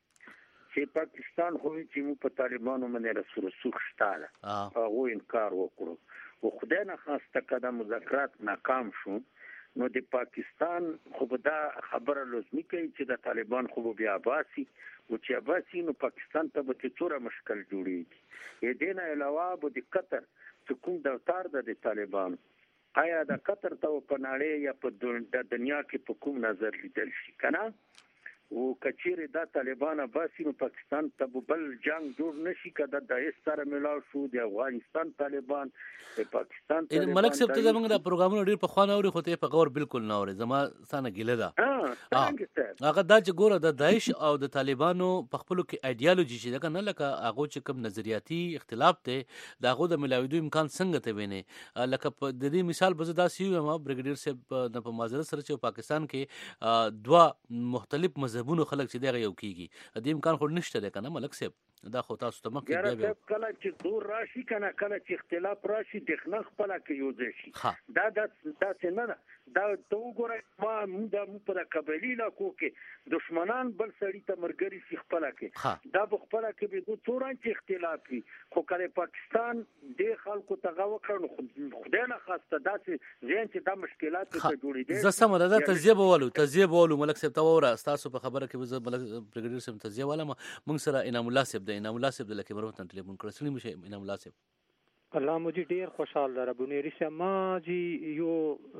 چې پاکستان خو چې مو په طالبانو باندې رسول سوق شتاله هغه انکار وکړو او خدای نه خواسته کده مذاکرات ناکام شو نو د پاکستان خو دا خبره لازمي کوي چې د طالبان خو بیا باسي او چې باسي نو پاکستان ته به څوره مشکل جوړیږي یې دینه علاوه به د قطر چې کوم دفتر د طالبان آیا د قطر ته په نړۍ یا په دنیا کې په کوم نظر لیدل شي کنه او کچېره د طالبان باسي نو پاکستان ته بل جنگ جوړ نشي کده د سره ملاو شو د افغانستان طالبان د پاکستان طالبان ملک صاحب ته زمونږ د پروګرامونو ډیر په خوانه اوري خو ته په غور بالکل نه اوري زما ستانه ګیله ده هغه دا چې ګوره د داعش او د طالبانو په خپلو کې ایډیالوژي چې ده که نه لکه هغو چې کوم نظریاتي اختلاف دی د هغو د ملاویدو امکان څنګه ته وینې لکه د دې مثال به زه داسې ویم بریګیډیر صاحب نه په معذرت سره چې پاکستان کې دوه مختلف مذهبونو خلک چې دغه یو کېږي د امکان خو نشته دی که نه ملک صاحب دا خو تاسو ته مخکې بیا کله چې دور راشي کنه کله چې اختلاف راشي د خنخ خپل کې یو ځای شي دا څه نه دا ته وګورئ ما موږ په قبایلی علاقو کې دشمنان بل سړی ته مرګري شي خپل کې دا په خپل کې به دوه څوران چې اختلاف وي خو کله پاکستان د خلکو ته غوښنه خدای نه خواسته دا چې ځین چې دا مشکلات ته جوړې دي زه سم ده تزیه بولو ملک صاحب ته وره تاسو په خبره کې زه ملک بریګیډیر صاحب تزیه والا موږ سره انعام الله صاحب انعام الله صاحب د لکه مروتن ټلیفون کړی سړي مشه انعام الله صاحب الله مو دې ډیر خوشحال دره بنيري صاحب ما جی یو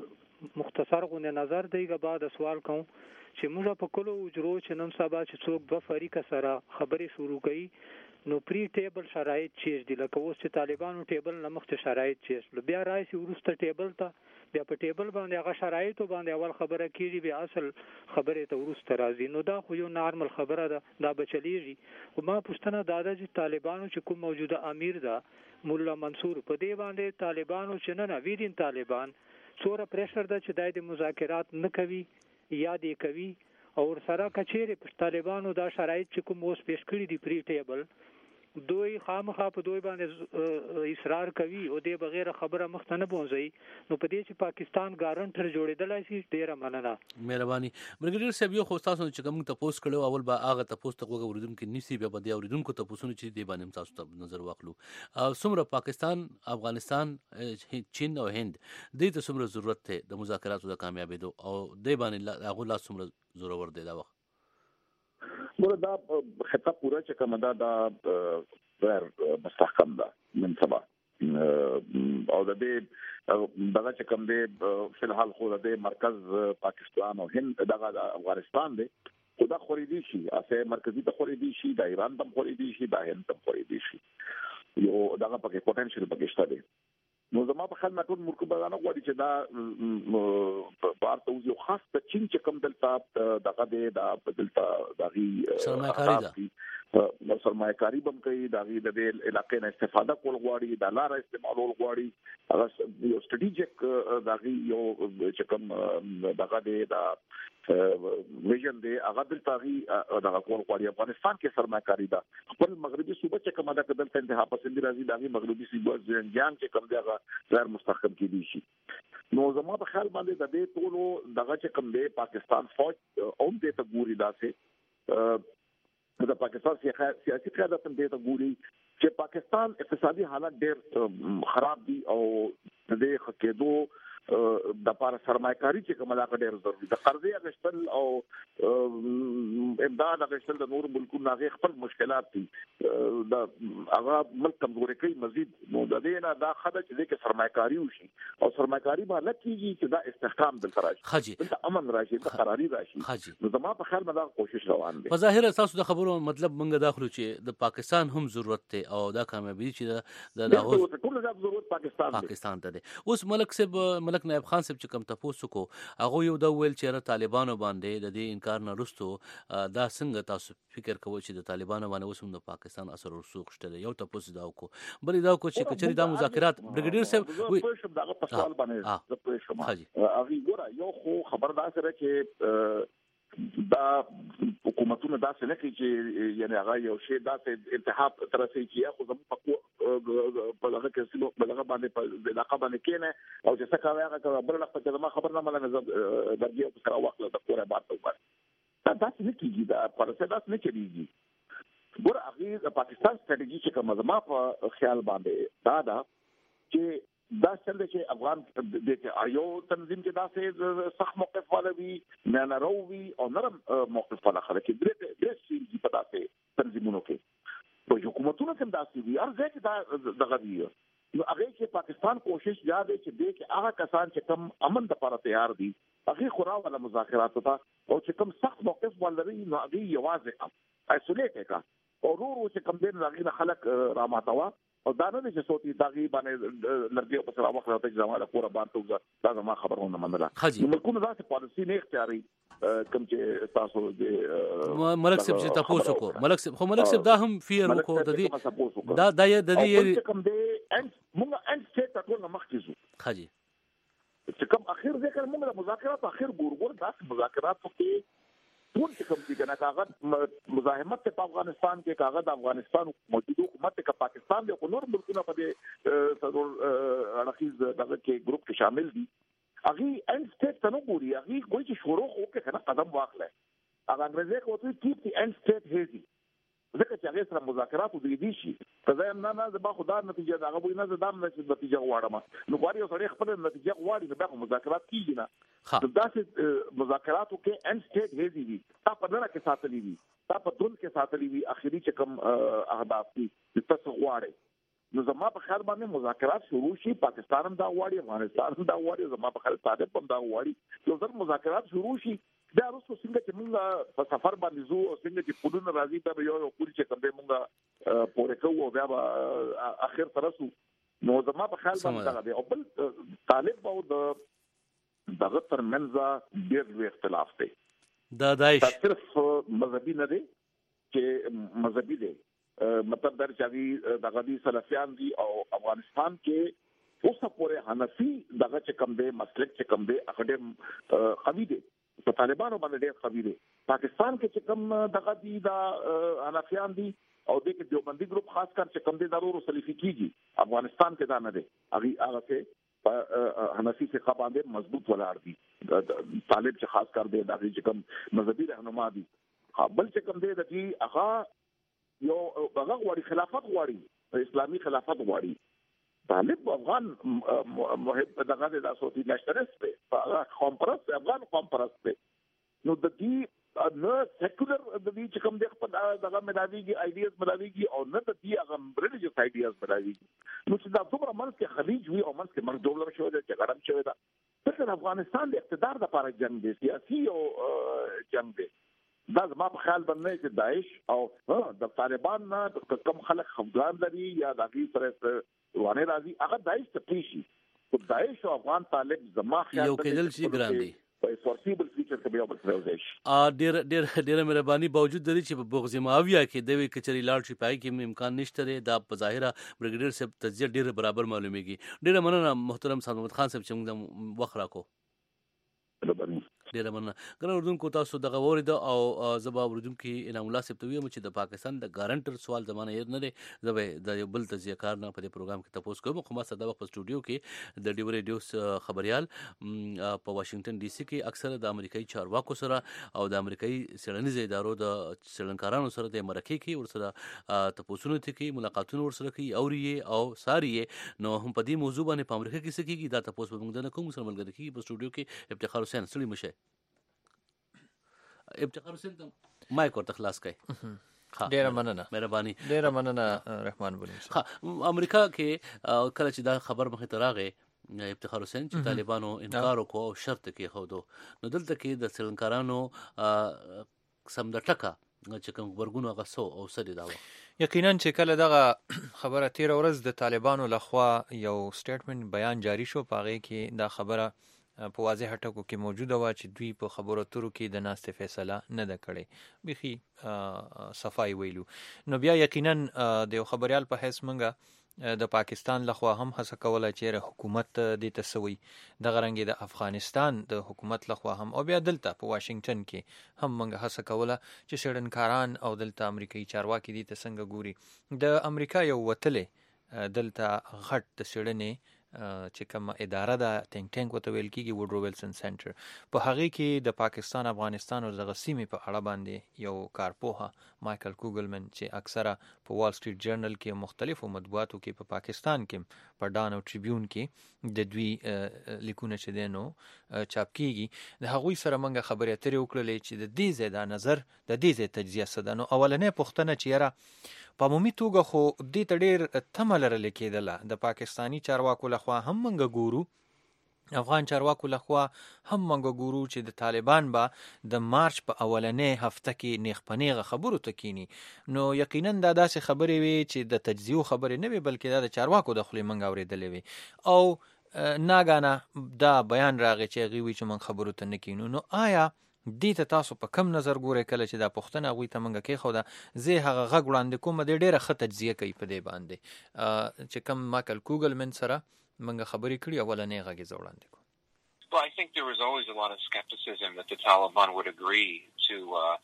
مختصر غو نظر دیګه بعد سوال کوم چې موږ په کلو اجرو چې نن سبا چې څوک دوه فریقه سره خبرې شروع کړي نو پری ټیبل شرایط چیز دي لکه اوس چې طالبانو ټیبل نمخته شرایط چیز بیا راځي ورسته ټیبل ته بیا په ټیبل باندې هغه شرایط باندې اول خبره کیږي بیا اصل خبره ته ورسته راځي نو دا خو یو نارمل خبره ده دا بچلیږي او ما پښتنه دادا چې طالبانو چې کوم موجوده امیر ده مولا منصور په دې باندې طالبانو چې نه ویدین طالبان څوره پریشر ده چې د مذاکرات نه کوي یا دې کوي او سره کچېره په طالبانو دا شرایط چې کوم اوس پیش کړی دي پری ټیبل دوی خامخا په دوی باندې اصرار کوي او د بغیر خبره مخته نه بونځي نو په دې چې پاکستان ګارنټر جوړېدلای شي ډیره مننه مهرباني برګیډیر صاحب یو خو تاسو چې کوم ته پوسټ کړو اول به هغه ته پوسټ کوو اوریدونکو نسی بیا به د اوریدونکو ته پوسونه چې دی باندې تاسو ته نظر واخلو څومره پاکستان افغانستان چین او هند دې ته څومره ضرورت ته د مذاکراتو د کامیابیدو او دې باندې هغه لا څومره ضرورت دی دا وخت ګوره دا خطه پوره چې کومه دا غیر مستحکم ده من سبا او د دې دغه چې کوم دی فلحال خو د مرکز پاکستان او هند دغه افغانستان دی خو دا خوريدي شي اسه مرکزی ته خوريدي شي د ایران ته خوريدي شي د هند ته خوريدي شي یو دغه پکې پوتنشل پکې شته دی نو زما په خیال مټول ملک بدانه غواړي چې دا بارته یو خاص د چین چې کوم دلته دغه دی دا دلته دغه سرمایه‌کاري بم کوي دغه د علاقې نه استفاده کول غواړي د لار استعمالول غواړي هغه یو سټریټیجیک دغه یو چې کوم دغه دی دا ویژن دی هغه دلته دغه کول غواړي افغانستان کې سرمایه‌کاري دا خپل مغربي صوبه چې کومه د دلته انتها پسندي راځي دغه مغربي صوبه ځنګیان چې کوم دی غیر مستحکم کې دي شي نو زما په خیال باندې د دې ټولو دغه چې کوم دی پاکستان فوج اوم دې ته ګوري داسې د پاکستان سیاسي قیادت هم دې ته ګوري چې پاکستان اقتصادي حالت ډېر خراب دي او د دې خکېدو د لپاره سرمایه‌کاري چې کومه دا ډېر ضروري ده قرضې اخیستل او امداد اخیستل د نور ملکونو هغه خپل مشکلات دي د هغه ملک کمزوري کوي مزید نو د دې نه دا خدای چې د سرمایه‌کاري وشي او سرمایه‌کاري به لکېږي چې دا استحکام د راشي د امن راشي د قراري راشي نو زما په خیال باندې کوشش روان دي په ظاهر تاسو د خبرو مطلب موږ داخلو چې د پاکستان هم ضرورت ته او دا کامیابی چې د ټول ضرورت پاکستان ته ده اوس ملک نائب خان صاحب چې کوم تاسو کو هغه یو دا ویل چې طالبانو باندې د دې انکار نه رستو دا څنګه تاسو فکر کوئ چې د طالبانو باندې اوس هم د پاکستان اثر ورسوخ شته یو تاسو دا کو بلې دا کو چې کچري دا مذاکرات برګیډیر صاحب وي دا په سوال باندې د پېښه هغه ګوره یو خو خبردار سره چې دا حکومتونه داسې نه کوي چې یعنی هغه یو شی داسې التحاب تر څه چې خو زموږ په هغه کې بلغه باندې په علاقه باندې کېنه او چې څه کوي هغه بل وخت چې ما خبر نه مله درګي او سره وخت د کوره بات وکړ دا داسې نه کیږي دا پرسه داسې نه کیږي ګور هغه د پاکستان ستراتیژي چې کومه زما په خیال باندې دا چې دا څنګه چې افغان د ایو تنظیم کې داسې سخت موقف والوي نه روي او نرم موقف والا خلک درې سیمې په داسې تنظیمونو کې په حکومتونو کې داسې وي ارزه کې دا دغه وی نو هغه چې پاکستان کوشش یاد چې دې کې هغه کسان چې کم امن لپاره تیار دي هغه خورا ولا مذاکرات ته او چې کم سخت موقف ولري نو هغه یوازې ایسولیټ کا او ورو چې کم دین راغلی خلک را ماتوا او دا نه چې صوتي داغي باندې لرګي په سره وخت راځي زموږه پورا باندې دا ما خبرونه منله ملکونه دا چې پالیسي نه اختیاري کوم چې تاسو د ملک صاحب چې تاسو کو ملک صاحب دا هم فیر وکړو د دې دا د دې کوم دی موږ انټ سټیټ ټول مخکې خاجي چې کوم اخر ذکر موږ د مذاکرات اخر ګورګور داس مذاکرات کې ټول چې کوم دي کنه کاغذ مزاحمت په افغانستان کې کاغذ افغانستان موجوده حکومت کا پاکستان د نور ملکونو په دې صدور اړخیز دغه کې ګروپ کې شامل دي اغي انډ سټیټ ته نو ګوري اغي کوئی چې شروع وکړي کنه قدم واخلي هغه انګريزي کوي کیپ دی انډ سټیټ هيزي ځکه چې هغه سره مذاکرات وکړي شي کله نه زما خدای نتیجه دا غوښنه نه زدام نتیجه غواړم نو غواړي سره خپل نتیجه غواړي نو به مذاکرات کیږي نه دا چې مذاکراتو کې انډ سټیټ هيزي دي تا په دغه کې ساتلې دي تا په دون کې ساتلې دي اخري چې کوم اهداف دي تاسو غواړي نو زما په خیال باندې مذاکرات شروع شي پاکستان هم دا غواړي افغانستان هم دا غواړي زما په خیال طالب هم دا غواړي یو ځل مذاکرات شروع شي دا روسو څنګه چې موږ په سفر باندې زو او څنګه چې پودونه راځي دا یو پوری چې کوم موږ پورې کوو بیا به اخر ترسو نو زما په خیال باندې دا او بل طالب او دغه ترمنځ ډېر لوی اختلاف دی دا داعش صرف مذهبي نه دی چې مذهبي دی مطلب در چې دغه دي سلفیان دي او افغانستان کې اوسه پورې حنفي دغه چې کوم دی مسلک چې کوم دی هغه قوي دی په طالبانو باندې ډېر قوي دی پاکستان کې چې کوم دغه دي دا حنفیان دي او د کې دیوبندي ګروپ خاص کر چې کوم دی ضروري سلفي کیږي افغانستان کې دا نه دی هغه کې حنفي څخه باندې مضبوط ولاړ دي طالب چې خاص کر دی دغه چې کوم مذهبي رهنما دي بل چې کوم دی د دې هغه یو هغه غواړي خلافت غواړي اسلامي خلافت غواړي طالب افغان محب دغه د صوتي نشریست په قوم پرست افغان قوم پرست نو د دې نو سیکولر د دې چې کوم دغه مداویږي ایډیاز مداویږي او نه د دې هغه ریلیجیس ایډیاز مداویږي نو چې دا څومره منځ کې خلیج وي او منځ کې منځ ډول شوی دی چې ګرم شوی دا د افغانستان د اقتدار لپاره جنگ دی سیاسي او جنگ دی دا زما په خیال باندې چې داعش او د طالبان نه کم خلک خفګان لري یا د هغې سره روانه راځي هغه داعش ته پیشي خو داعش او افغان طالب زما خیال یو کېدل شي ګران دي په فورسیبل فیچر کې بیا وبسره شي ډېر مهرباني باوجود دري چې په بغض ماویه کې د وی کچري لاړ شي پای کې امکان نشته دا په ظاهره برګیډیر صاحب تجزیه ډېر برابر معلومیږي ډېر مننه محترم صاحب محمد خان صاحب چې موږ وخت راکو ډیر مننه ګران اردوونکو تاسو دغه وورید او زبا اردوونکو انعام الله صاحب ته ویم چې د پاکستان د ګارانټر سوال زمانه یې نه دی زبا د یو بل تجزیه کار نه په پروګرام کې تاسو کوم خو ما سره د وخت په سټوډیو کې د ډیو ریډیو خبريال په واشنگټن ډي سي کې اکثره د امریکایي چارواکو سره او د امریکایي سړنیز ادارو د سړنکارانو سره د مرکه کې ورسره تاسو ته کې ملاقاتونه ورسره کوي اوري او ساري نو هم په دې موضوع باندې په امریکا کې څه کېږي دا تاسو په موږ نه کوم سره ملګری کې په سټوډیو کې افتخار حسین سړي مشه ابتخار حسین ته مایک ورته خلاص کړئ ډیره مننه مهرباني ډیره مننه رحمان بولي امریکا کې کله چې دا خبر مخې ته راغی ابتخار حسین چې طالبانو انکار وکړ او شرط کې خودو نو دلته کې د سرنکارانو سم د ټکا چې کوم ورګونو غسو او سړي دا یقینا چې کله دغه خبره 13 ورځ د طالبانو لخوا یو سټیټمنټ بیان جاری شو پاغه کې دا خبره په واضح ټکو کې موجوده و چې دوی په خبرو اترو کې د ناستې فیصله نه ده کړې بيخي صفای ویلو نو بیا یقینا د یو خبريال په حیث منګه د پاکستان لخوا هم هڅه کوله چې حکومت دې تسوي د غرنګي د افغانستان د حکومت لخوا هم او بیا دلته په واشنگټن کې هم منګه هڅه کوله چې شړنکاران او دلته امریکایي چارواکي دې څنګه ګوري د امریکا یو وتلې دلته غټ د شړنې چې کوم اداره ده ټینګ وته ویل کیږي وډرو ویلسن سنټر په هغه کې د پاکستان افغانستان او د غسیمې په اړه باندې یو کارپوها مایکل کوګلمن چې اکثره په وال سټریټ جرنل کې مختلفو مطبوعاتو کې په پاکستان کې په ډان او ټریبیون کې د دوی لیکونه چې دینو چاپ کیږي د هغوی سره منګه خبرې اترې وکړلې چې د دې زیاده نظر د دې زیاده تجزیه سده نو اولنې پوښتنه چې یاره په عمومي توګه خو دې ته ډېر تمه لرل کېدله د پاکستانی چارواکو لخوا هم منګه ګورو افغان چارواکو لخوا هم موږ ګورو چې د طالبان به د مارچ په اولنې هفته کې نیغ په نیغه خبرو ته کینی. نو یقینا دا داسې خبرې وي چې د تجزیو خبرې نه وي، بلکې دا د چارواکو د خولې موږ اورېدلې وي او ناګانه دا بیان راغی چې هغوی وي چې موږ خبرو ته نه کینو. نو آیا دې ته تاسو په کم نظر ګورئ کله چې دا پوښتنه هغوی ته موږ کېښوده؟ زه هغه غږ وړاندې کوم، دی ډېره ښه تجزیه کوي په دې باندې چې کم مایکل کوګلمن سره موږ خبرې کړي. اولنې غږ یې زه وړاندې کوم. Well, I think there was always a lot of skepticism that the Taliban would agree to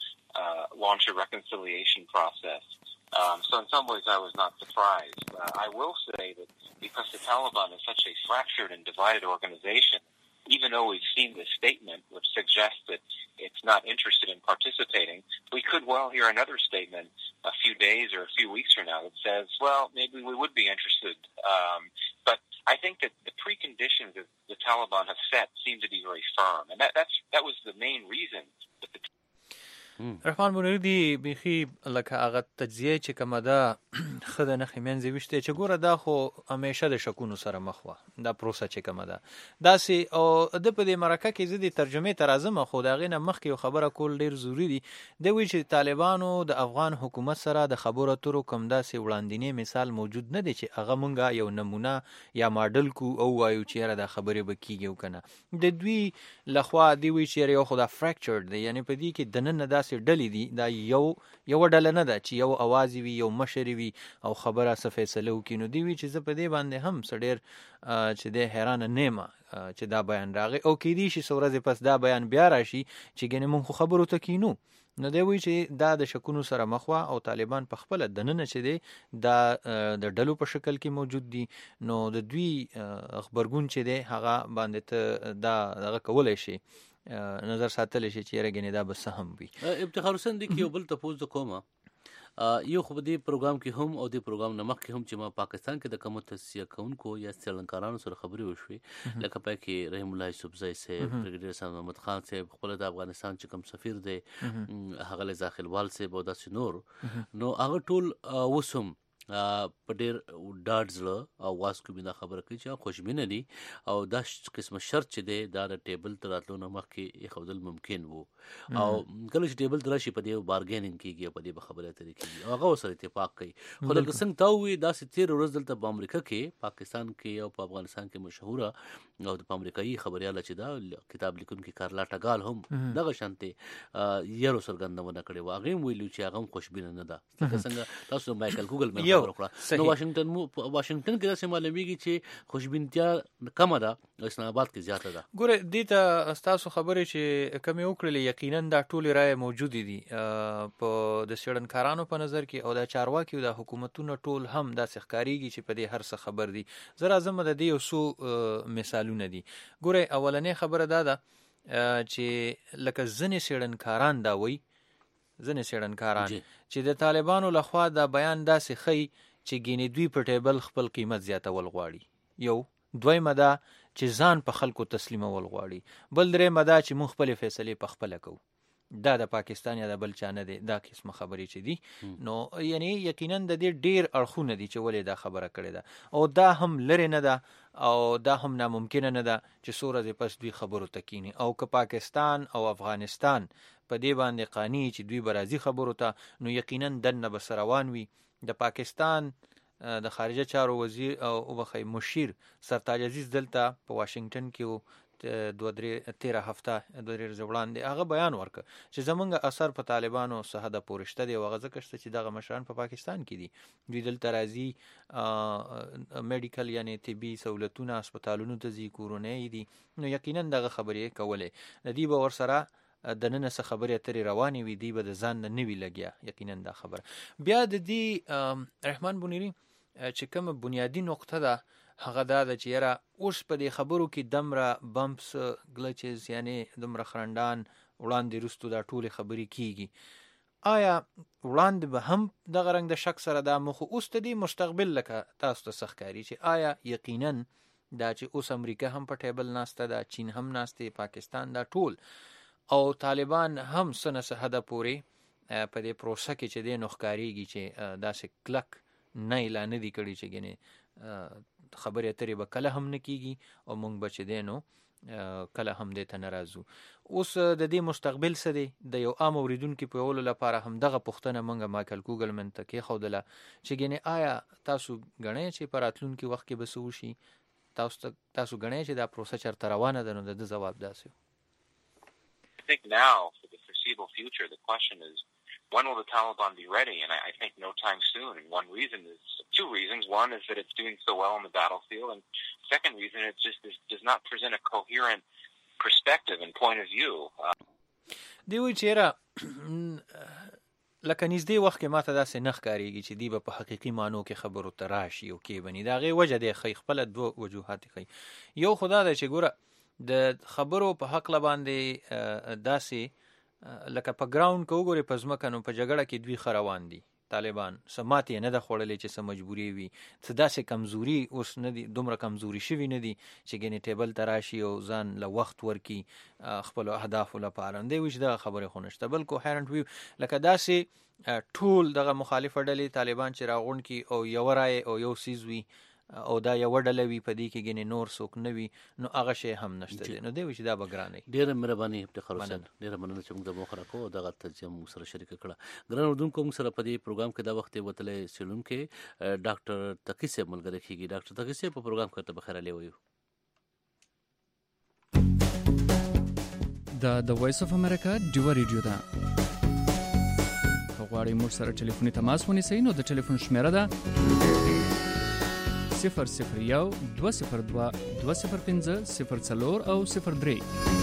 launch a reconciliation process. So in some ways I was not surprised. I will say that because the Taliban is such a fractured and divided organization, even though we've seen this statement which suggests that it's not interested in participating, we could well hear another statement a few days or a few weeks from now that says, well, maybe we would be interested. But I think that the preconditions that the Taliban have set seem to be very firm. And that was the main reason that the رحمان منیر دی بیخي لکه هغه تجزیه چې کومه ده ښه د نښې منځې ویشتې چې ګوره دا خو همیشه د شکونو سره مخ وه دا پروسه چې کومه ده داسې. او ده په دې مرکه کې زه د ترجمې ته راځم، خو د هغې نه مخکې یو خبره کول ډېر ضروري دي. دی وایي چې طالبانو د افغان حکومت سره د خبرو اترو کوم داسې وړاندینی مثال موجود نه دی چې هغه مونږه یو نمونه یا ماډل کو او وایو چې یاره دا خبرې به کېږي او که نه. د دوی لخوا دی وایي چې یو خو دا فریکچرډ دی، یعنې په دې کې دننه داسې ډلې دي، دا یو ډله نه ده چې یو اواز وي یو مشر وي او خبره څه فیصله وکړي. نو دی وی چې زه په دې باندې هم څه ډېر چې دی حیرانه نه یم چې دا بیان راغی او کیدای شي څو ورځې پس دا بیان بیا راشي چې ګنې مونږ خو خبرو ته کینو. نو دی وایي چې دا د شکونو سره مخ وه او طالبان په خپله دننه چې دی دا د ډلو په شکل کې موجود دي. نو د دوی غبرګون چې دی هغه باندې ته دا دغه کولی شي نظر ساتلی شي چې یاره ګنې دا به څه هم وي. افتخار حسین دی کې یو بل تپوس د کومه یو خو په دې پروګرام کې هم او دې پروګرام نه مخکې هم چې ما پاکستان کې د کومو تجزیه کوونکو یا څېړنکارانو سره خبرې وشوې لکه پای کې رحیم الله یوسفزی صاحب، بریګیډیر صاحب محمد خان صاحب، خپله د افغانستان چې کوم سفیر دی هغه له ذاخلوال صاحب او داسې نور، نو هغه ټول اوس هم په ډېر ډاډ زړه او واز کې دا خبره کوي چې خوشبینه دي او دا قسمه شرط چې دی دا د ټیبل ته راتلو نه مخکې ایښودل ممکن وو. او کله چې ټیبل ته راشي په دې بارګینینګ کېږي او په دې به خبرې اترې کېږي او هغه ورسره اتفاق کوي. خو لکه څنګه تا ووایي داسې تېره ورځ دلته په امریکا کې پاکستان کې او په افغانستان کې مشهوره او د امریکایي خبریاله چې دا کتاب لیکونکي کارلا ټګال هم دغه شانتې یرو څرګندونه کړې وه. هغې هم ویلي چې هغه هم خوشبینه نه ده. لکه څنګه تاسو مایکل کوګل نو واشنگټن کې داسې معلومیږي چې خوشبینتیا کمه ده او اسلام آباد کې زیاته ده. ګوره دې ته ستاسو خبرې چې کمې وکړلې یقینا دا ټولې رایې موجودې دي په د څېړنکارانو په نظر کې او د چارواکي او د حکومتونو ټول هم داسې ښکارېږي چې په دې هر څه خبر دي. زه راځم د دې یو څو مثالونه دي. ګوره اولنۍ خبره دا ده چې لکه ځینې څېړنکاران دا وایي ځینې څېړنکاران چې د طالبانو لخوا دا بیان داسې ښیي چې ګینې دوی په ټیبل خپل قیمت زیاتول غواړي. یو دویمه ده چې ځان په خلکو تسلیمول غواړي. بل درېیمه ده چې موږ خپلې فیصلې په خپله کوو. دا د پاکستان یا د بل چا نه دی، دا قسمه خبرې چې دي. نو یعنی یقینا د دې ډېر اړخونه دي چې ولې دا خبره کړې ده او دا هم لرې نه ده او دا هم ناممکنه نه ده چې څو ورځې پس دوی خبرو ته کینی. او که پاکستان او افغانستان په دې باندې قانع چې دوی به راځي خبرو ته نو یقینا دننه به سره روان وي. د پاکستان د خارجه چارو وزیر او مشیر سرتاج عزیز دلته په واشنگټن کې 13 هفته د ورځې وړاندې هغه بیان ورکړ چې زمونږ اثر په طالبانو څه حده پورې شته دی او هغه ځکه شته چې دغه مشران په پاکستان کې دي. دوی دلته راځي میډیکل یعنی طبي سہولتونه هسپتالونو ته ځي، کورونه دي. نو یقینا دغه خبرې کولې د دې به ورسره د نن څه خبرې اترې روانې وي، دی به د ځان نه وي لګیا. یقینا دا خبره بیا د دې رحمان بنيري چې کومه بنیادی نقطه ده هغه دا ده چې یاره اوس په دې خبرو کې دمره بمپس ګلچز یعنی دومره خرندان وړاندې وروستو دا ټولې خبرې کېږي. آیا وړاندې به هم دغه رنګ د شک سره دا مخ اوس ته دی مستقبل لکه تاسو ته څه ښکاري چې آیا یقینا دا چې اوس امریکا هم په ټیبل ناسته ده، چین هم ناسته، پاکستان دا ټول او طالبان هم څه نه څه حده پورې په دې پروسه کې چې دی نو ښکارېږي چې داسې کلک نه اعلان نه دي کړي چې ګنې خبرې اترې به کله هم نه کیږي او موږ به چې دی نو کله هم دې ته نه راځو. اوس د دې مستقبل څه دی؟ د یو عام اوریدونکي په یولو لپاره هم دغه پوښتنه موږ مایکل کوګلمن ته کېښودله چې ګینې آیا تاسو ګڼئ چې په راتلونکي وخت کې به څه وشي؟ تاسو ګڼئ چې دا پروسه چېرته روانه ده؟ نو د ده ځواب داسې و. I think now, for the foreseeable future, the question is, when will the Taliban be ready? And I think no time soon. And one reason is, two reasons. One is that it's doing so well on the battlefield. And second reason, it just does not present a coherent perspective and point of view. دی وایي چېره لکه نږدې وخت کې ماته داسې نه ښکارېږي چې دی به په حقیقي معنو کې خبرو ته راشي او کې بني. د هغې وجه دی ښیي، خپله دوه وجوهات ښیي. یو خو دا ده چې ګوره د خبرو په هکله باندې داسې لکه په ګراوند که وګورې په ځمکه نو په جګړه کې دوی ښه روان دي طالبان. څه ماتې یې نه ده خوړلې چې څه مجبوري وي، څه داسې کمزوري اوس نه دي، دومره کمزوري شوي نه دي چې ګنې ټیبل ته راشي او ځان له وخت ورکړي خپلو اهدافو لپاره. دی وایي چې دغه خبرې خو نشته. بل کوهرنټ ویو لکه داسې ټول دغه مخالفه ډلې طالبان چې راغونډ کړي او یوه رایې او یو څیز وي او دا یوه ډله وي په دې کې ګنې نور څوک نه وي، نو هغه شی هم نشته دی. نو دی وایي چې دا به ګران وي. ډېره مهرباني افتخار حسین، ډېره مننه چې موږ د موخه راکړو او دغه تجزیه موږ سره شریکه کړه. ګران اردوونکو، موږ سره په دې پروګرام کې دا وخت وتلی څېړونکی ډاکټر تقي صاحب ملګری کېږي. ډاکټر تقي صاحب په پروګرام کې ته بخیر علی وایو. د وایس اف امریکا ډیو ریډیو ده. غواړئ موږ سره ټلیفوني تماس ونیسئ نو د ټلیفون شمیره ده 001 202 205 04 او 03.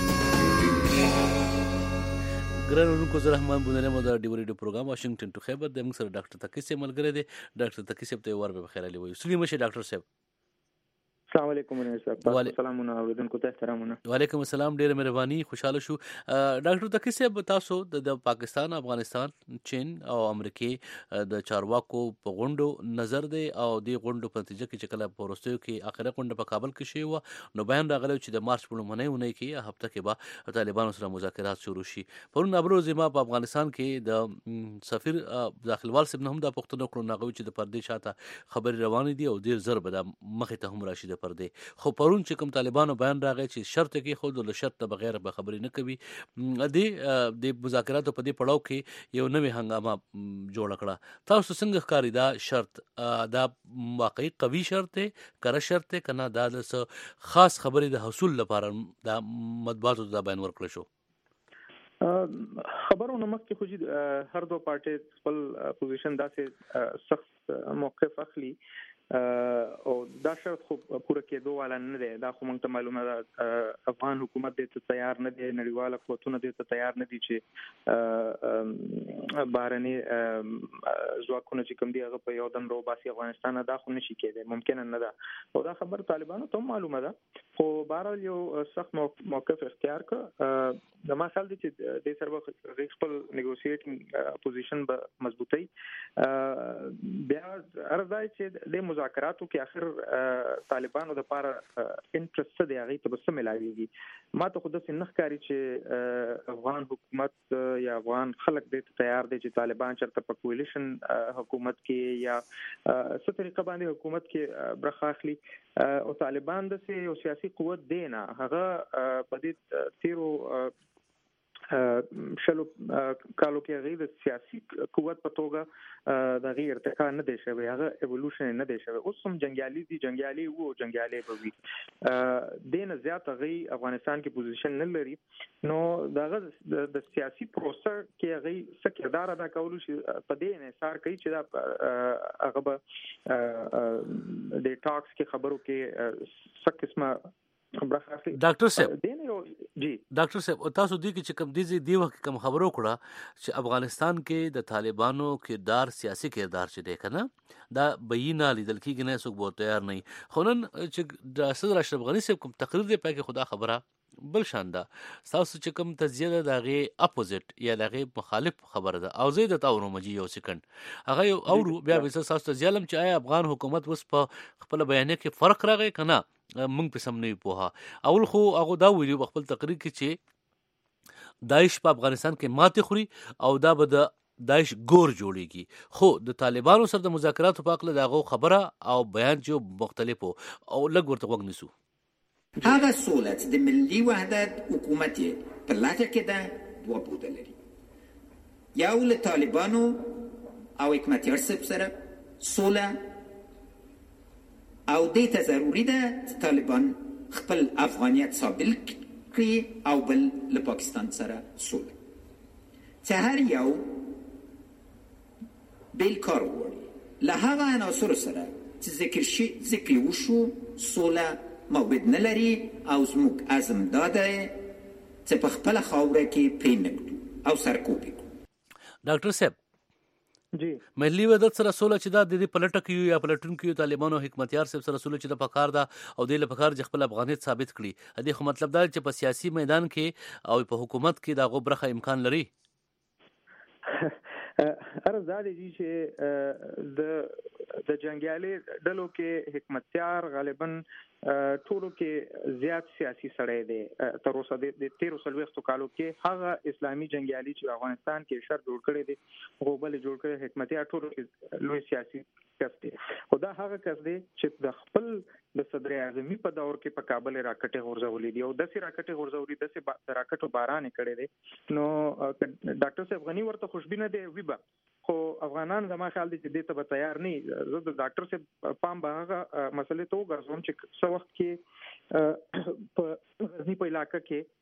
ګران اردوونکو، زه رحمان بونریم او د ډیو ریډیو پروګرام واشنګټن ټو خیبر د موږ سره ډاکټر تقي صاحب ملګری دی. ډاکټر تقي صاحب ته یو وار بخیر علی وایو. سلیم شه ډاکټر صاحب. السلام علیکم صاحب. سلامونه اوریدونکو ته احترامونه. وعلیکم السلام، ډېره مهرباني، خوشاله شو. ډاکټر تقي صاحب، تاسو د پاکستان، افغانستان، چین او امریکې د چارواکو په غونډو نظر دی او دې غونډو په نتیجه کې چې کله په وروستیو کې اخره غونډه په کابل کې شوې وه نو بیان راغلی چې د مارچ په لومړنۍ اونۍ کې هفته کې به طالبانو سره مذاکرات شروع شي. پرون ابروز ما په افغانستان کې د سفیر داخلوال صاحب نه هم دا پوښتنه وکړو، نو هغه چې د پردې شاته خبرې روانې دي او ډېر زر به دا مخې ته هم راشي د پردې. خو پرون چې کوم طالبانو بیان راغی چې شرط کې خود له شرط بغیر به خبرې نه کوي، د مذاکراتو په دې پړاو کې یو نوې هنګامه جوړه کړه. تاسو څنګه ښکاري دا شرط؟ دا واقعي قوي شرط دی، کره شرط دی، که نه دا د خاص خبرې د حصول لپاره دا مطبوعاتو ته دا بیان ورکړل شو؟ خبرونه مخکې خو چې هر دوه پارټۍ خپل پوزیشن داسې سخت موقف اخلي او دا شرط خو پوره کېدو والا نه دی. دا خو موږ ته معلومه ده افغان حکومت دې ته تیار نه دی، نړیواله قوتونه دې ته تیار نه دي چې بهرني ځواکونه چې کوم دي هغه په یو دم راوباسي افغانستان. دا خو نشي کېدی، ممکنه نه ده او دا خبر طالبانو ته معلومه ده. خو بهرحال یو سخت موقف اختیار کړ. د ما خیال دی چې دې سره خپل نیګوسیټینګ پوزیشن به مضبوطی. بیا عرض دی چې د مذاکراتو کې اخر طالبانو د لپاره انټرست څه دی، هغې ته به څه ملاویږي. ما ته خو داسې نه ښکاري چې افغان حکومت یا افغان خلک دې ته تیار دی چې طالبان چېرته په کولیشن حکومت کې یا څه طریقه باندې حکومت کې برخه اخلي. او طالبان داسې یو سیاسي قوت دی نه، هغه په دې تیرو شلو کالو کې هغې د سیاسي قوت په توګه د هغې ارتقا نه دی شوی، هغه ایولوشن نه دی شوی. اوس هم جنګیالي دي، جنګیالي وو او جنګیالي به وي. دې نه زیات هغې افغانستان کې پوزیشن نه لري. نو د هغه د سیاسي پروسه کې هغې څه کردار ادا کولو شي په دې انحصار کوي چې دا هغه به د ټاکس کې خبرو کې څه قسمه ډاکټر صاحب تاسو دوی کې چې کوم دی وخت کوم خبرو کړه چې افغانستان کې د طالبانو کردار، سیاسي کردار چې دی کنه دا بینا لیدل کېږي نه، څوک به تیار نه. خو نن چې د صدر اشرف غني صاحب کوم تقریر دی پکې خدا خبره بل شان ده، تاسو چې کوم تجزیه ده د هغې اپوزیټ یا د هغې مخالف خبره ده. او زه درته اورم مجي یو سیکنډ هغه یو اورو بیا به زه تاسو تجزیه لم چې آیا افغان حکومت اوس په خپله بیانیه کې فرق راغی که نه، موږ په سم نه یو پوهه. اول خو هغه دا ویلي په خپل تقریر کې چې داعش په افغانستان کې ماتې خوري او دا به د داعش ګور جوړیږي. خو د طالبانو سره د مذاکراتو په اړه دغه خبره او بیان چې مختلفو او لږ ورته وګ نسو. هغه سوله چې د ملي وحدت حکومت په لټه کې ده دوه بوده لري. یو له طالبانو او حکمتیار صاحب سره سوله او دې ته ضروري ده چې طالبان خپل افغانیت ثابت کړي او بل له پاکستان سره سوله. چې هر یو بیل کار وغواړي له هغه عناصرو سره چې ذکر وشو سوله موجود نه لري او زموږ عزم دا دی چې په خپله خاوره کې پرې نه کړو او سرکوب کړو. ډاکټر صاحب جی ملي وحدت سره سوله چې دا د دې پلټه کې یا پلټون کې طالبانو حکمتیار صاحب سره سوله چې د پکار ده او د لپاره چې خپل افغانیت ثابت کړي. دې خو مطلب دا چې په سیاسي میدان کې او په حکومت کې دا غوبرخه امکان لري. ارز دا دی چې د جنگیالي ډلو کې حکمتیار غالبا ټولو کې زیات سیاسي سړی دی. تر اوسه د 13 کالو کې هغه اسلامي جنگیالي چې افغانستان کې شر جوړ کړی دی غوبل جوړ کړی حکمتیار ټولو کې لوی سیاسي کس دی. خو دا هغه کس دی چې د خپل د صدر اعظمي په دور کې په کابل راکټې غورځولې دي او داسې راکټې غورځولې داسې راکټو باران کړي دي. نو ډاکټر صاحب غنی ورته خوشبینه دی ویبا خو افغانان زما خیال دی چې دې ته به تیار نه. زه د ډاکټر صاحب پام به هغه مسلې ته وګرځوم چې څه وخت کې په غزني په علاقه کې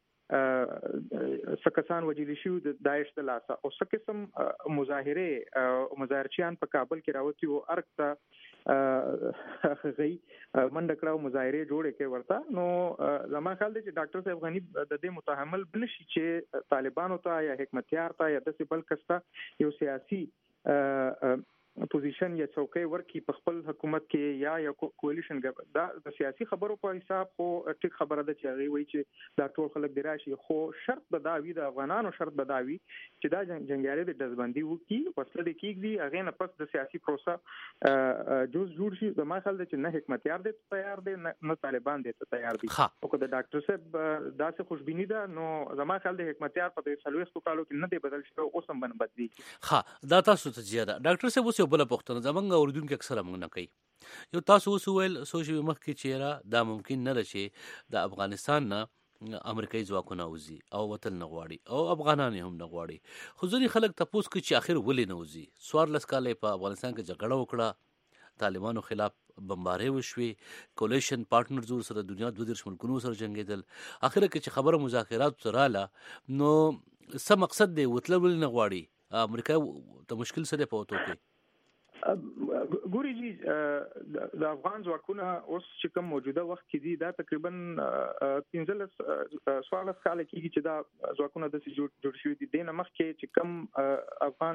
سکسان وجلی شو د داعش د لاسه او څه قسم مظاهرچیان په کابل کې راوتی او ارګ ته غي منډه کړو مظاهره جوړې کې ورته. نو زما خیال دی چې ډاکټر صاحب غنی د دې متحمل بنشي چې طالبانو ته یا حکمتیار ته یا د بل کستا یو سیاسي پوزیشن یا څوکۍ ورکی په خپل حکومت کې یا کولیشن دا د سیاسي خبرو په حساب خو ټیک خبره ده چې هغه وایي چې دا ټول خلک دی راشي. خو شرط به دا وي د افغانانو شرط به دا وي چې دا جنگیالي د دزبندي وکي وسله د کیږي هغه نه پس د سیاسي پروسه جوړ شي. زما خیال دی چې نه حکمتیار دی تیار دی نه طالبان دی تیار دي. او که د ډاکټر صاحب داسې خوشبینی ده نو زما خیال دی حکمتیار په 40 کالو کې نه دی بدل شي او سم بن بدلی. دا تاسو ته زیاده ډاکټر صاحب یو بل پوښتنه زمونږ اوریدونکو اکثره موږ نه کوي. یو تاسو وسویل سوشل مخکې چیرې دا ممکن نه رشي د افغانستان نه امریکایي ځواکونه وزي او وطن نه غواړي او افغانان هم نه غواړي. خو ځینې خلک تاسو کې چې اخر ولې نه وزي 14 کال په افغانستان کې جګړه وکړه طالبانو خلاف بمبارې وشوي کولیشن پارټنرز سره دنیا 22 ملکونو سره جنگیدل. اخر کې چې خبره مذاکرات سره لاله نو څه مقصد دی وتل ولې نه غواړي امریکا ته مشکل سره پوتو کې. ګوري جی د افغان ځواکونه اوس چې کوم موجوده وخت کې دي دا تقریبا 15 کال کېږي چې دا ځواکونه د جوړ شوي دي. د نمخ کې چې کوم افغان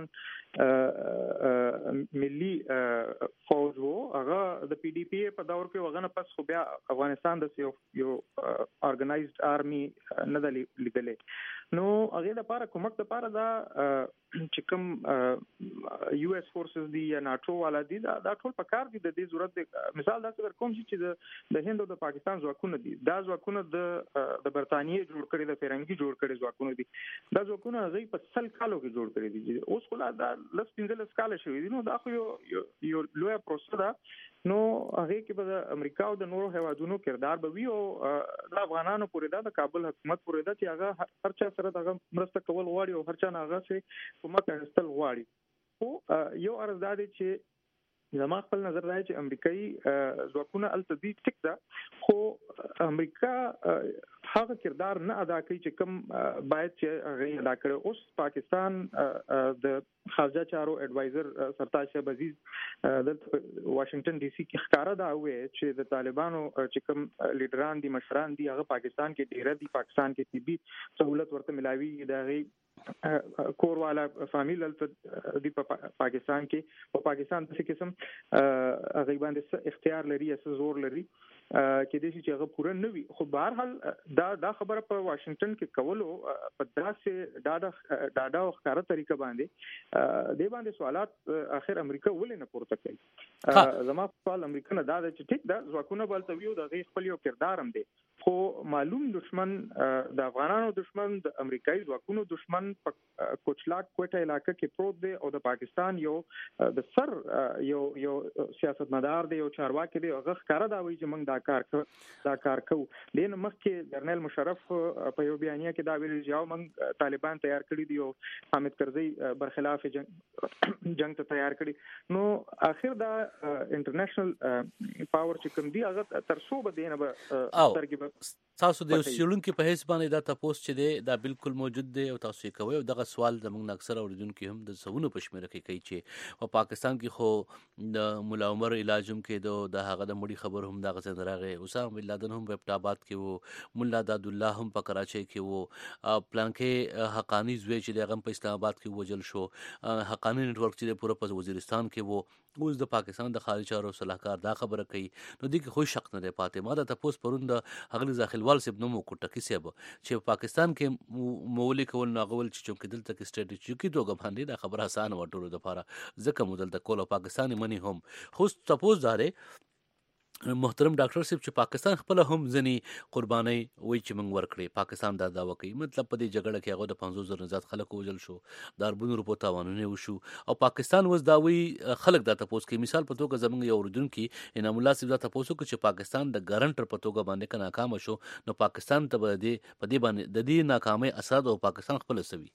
ملي فوج وو هغه د پی ډی پی په دور کې وغنه پس خو بیا افغانستان د یو ارګنایزد آرمي نه د لیدلې. نو هغه د لپاره کومک د لپاره دا چې کوم یو اس فورسز دي یا ناتو والا دي دا ټول په کار دي. د دې ضرورت دی مثال دا څنګه کوم چې د هند او د پاکستان ځواکونه دي دا ځواکونه د برتانیې جوړ کړي د فرنګي جوړ کړي ځواکونه دي. دا ځواکونه هغه په 100 کالو کې جوړ کړي دي. اوس خو دا 15 کال شوي دي. نو دا خو یو لوی پروسه ده. نو هغه کې به د امریکا او د نورو هیوادونو کردار به وي او د افغانانو پورې د کابل حکومت پورې د چې هغه هر چا سره دغه مرسته کول غواړي او هر چا نه هغه څه کومک اخیستل غواړي. خو یو عرض دا دی چې زما خپل نظر دی چې امریکایي ځواکونه الته دي ټیک ده خو امریکا هغه کردار نه ادا کوي چې کوم باید چې هغه ادا کړي. اوس پاکستان د خارجه چارو ایڈوایزر سرتاج شاه عزیز د واشنگټن ډي سي کې ښکارا دا وې چې د طالبانو چې کوم لیډران دي مشران دي هغه پاکستان کې ډیر دي پاکستان کې طبي سہولت ورته ملاوي دا غي کور والا فامیل د پاکستان کې په پاکستان د څه قسم هغه باندې اختیار لري یا زور لري کې د چې هغه پوره نه وي. خو بهر حال دا خبره په واشنگټن کې کولو په داسې ډاډه او ښکاره طریقه باندې د باندې سوالات اخر امریکا ولې نه پورته کوي. زما سوال امریکا نه دا چې ټیک دا ځواکونه بلته ویو د غي خپل یو کردار هم دی خو معلوم دشمن د افغانانو دشمن د امریکایي ځواکونو دشمن په کوچلاک کوټه علاقې کې پروت دی او د پاکستان یو د سر یو سیاستمدار دی، یو چارواکي دی، هغه ښکاره دا وایي چې موږ دا کار کوو. دین مخکې جنرال مشرف په یو بیانیه کې دا ویلي چې موږ طالبان تیار کړی دي او حامد کرزي برخلاف جنگ ته تیار کړی. نو اخر دا انټرنیشنل پاور چې کوم دی هغه تر څو به دینه به تاسو د سیلونکو په هیڅ باندې دا تاسو چې دی دا بالکل موجود دی او تاسو یې کوي او دغه سوال زموږ اکثر اوریدونکو هم د سونو په شمیره کې کوي چې په پاکستان کې خو د مولا عمر علاج هم کې د هغه د مړي خبر هم دغه څنګه راغی، اسامه بن لادن هم په ابټاباد کې وو، مولا داد الله هم په کراچۍ کې وو، پلان کې حقانی زوی چې دغه په اسلام آباد کې وجل شو، حقانی نتورک چې پوره په وزیرستان کې وو. اوس د پاکستان د خارجه چارو صلاحکار دا خبره کوي. نو دې کې خو شک نه دی پاتې. ما دا تاسو پروند هغه ځاخلوال سب نو کوټکی سیب چې پاکستان کې مولي کول ناغول چې چونکې دلته کې سټریټیجیکي توګه باندې دا خبره آسان وټولو د لپاره ځکه مودل د کول پاکستاني منی هم خو تاسو داره محترم ډاکټر صاحب چې پاکستان خپل هم ځنی قرباني وای چې موږ ورکړي. پاکستان دا داوا کوي مطلب په دې جګړه کې هغه د 500,000 نه زیات خلک وژل شو، د اربونو روپو تاوانونه وشو او پاکستان وز دا وی خلک دا تاسو کې مثال په توګه زموږ یو اوریدونکو انعام الله صاحب دا تاسو کې چې پاکستان د ګارنټر په توګه باندې ناکام شو، نو پاکستان ته په دې باندې د دې ناکامۍ اثر او پاکستان خپل سوي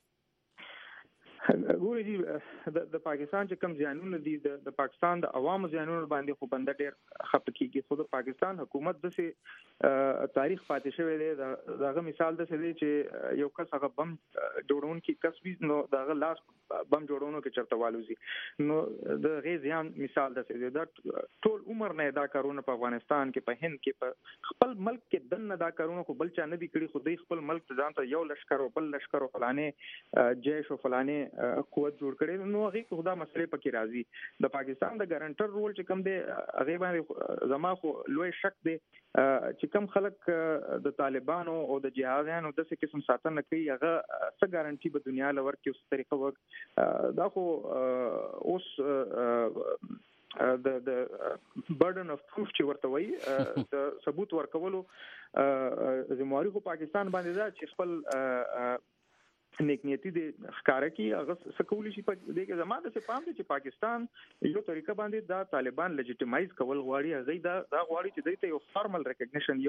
ګوري دي د پاکستان چې کوم ځانونه دي د پاکستان د عوامو ځانونه باندې خو بنده ډیر خپکیږي. خو د پاکستان حکومت د تاریخ پاتې شوی دی. دغه مثال د څه دی چې یو کس هغه بم جوړون کې کسبي نو دغه لاس بم جوړونو کې چرته والوزي، نو د غیزیان مثال د څه دی. دا ټول عمر نه دا کارونه په افغانستان کې، په هند کې، په خپل ملک کې دنه دا کارونه خو بل چا نه دي کړی. خو دوی خپل ملک ځان ته یو لشکر او بل لشکر او فلانه جيش او فلانه قوت جوړ کړي. نو هغه خدا مسلې پکې راځي. د پاکستان د ګارنټر رول چې کوم دی هغه باندې زما خو لوی شک دی چې کوم خلک د طالبانو او د جهادیانو د څه قسم ساتنه کوي هغه څه ګارانټي په دنیا لور کې اوس طریقه وک دا خو اوس د برډن اف پروف چې ورته وایي د ثبوت ورکولو ذمہواری خو پاکستان باندې ده چې خپل نیک نیتی د ښکارا کی هغه سکولی شي په دې کې زماده څخه پام دي چې پاکستان یو طریقه باندې دا طالبان لیجیټیمایز کول غواړي. هغه دا غواړي چې دته یو فارمل ریکګنیشن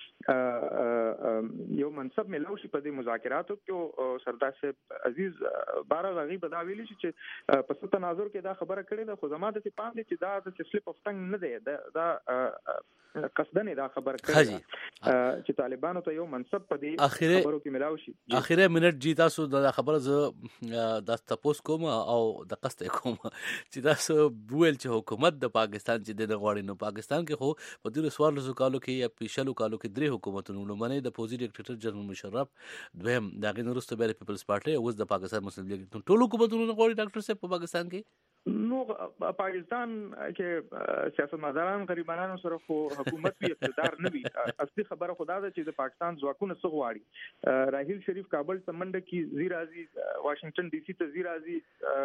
یو منصب ملو شي په دې مذاکراتو کې. سردار صاحب عزیز بارا غي بدا ویلی چې په ست تناظر کې دا خبره کړې ده، خو زماده څخه پام دي چې دا د سلیپ اف ټنګ نه دی، دا قصدن دا خبره کړې چې طالبانو ته یو منصب په دې خبرو کې ملاوي شي. اخیره منټ جی تاسو دا خبره زه د تاسو کوم او د قصد کوم چې تاسو ویل چې حکومت د پاکستان چې د غواړي، نو پاکستان کې خو په دې سوال کالو کې یا پیشلو کالو کې درې حکومتونو لمنه د پوزي ډیکټیټر جنرال مشرف دویم دغه نورسته بیره پیپلز پارټي او د پاکستان مسلم لیگ ټول حکومتونو غواړي ډاکټر صاحب په پاکستان کې. نو پاکستان کې سیاستمداران غریبانو سره خو حکومت وی اقتدار نه وي. اصلي خبره خدا ده چې د پاکستان ځواکونه څه غواړي. راهیل شریف کابل ته منډه کې زیرازي، واشنگټن ډي سي ته زیرازي،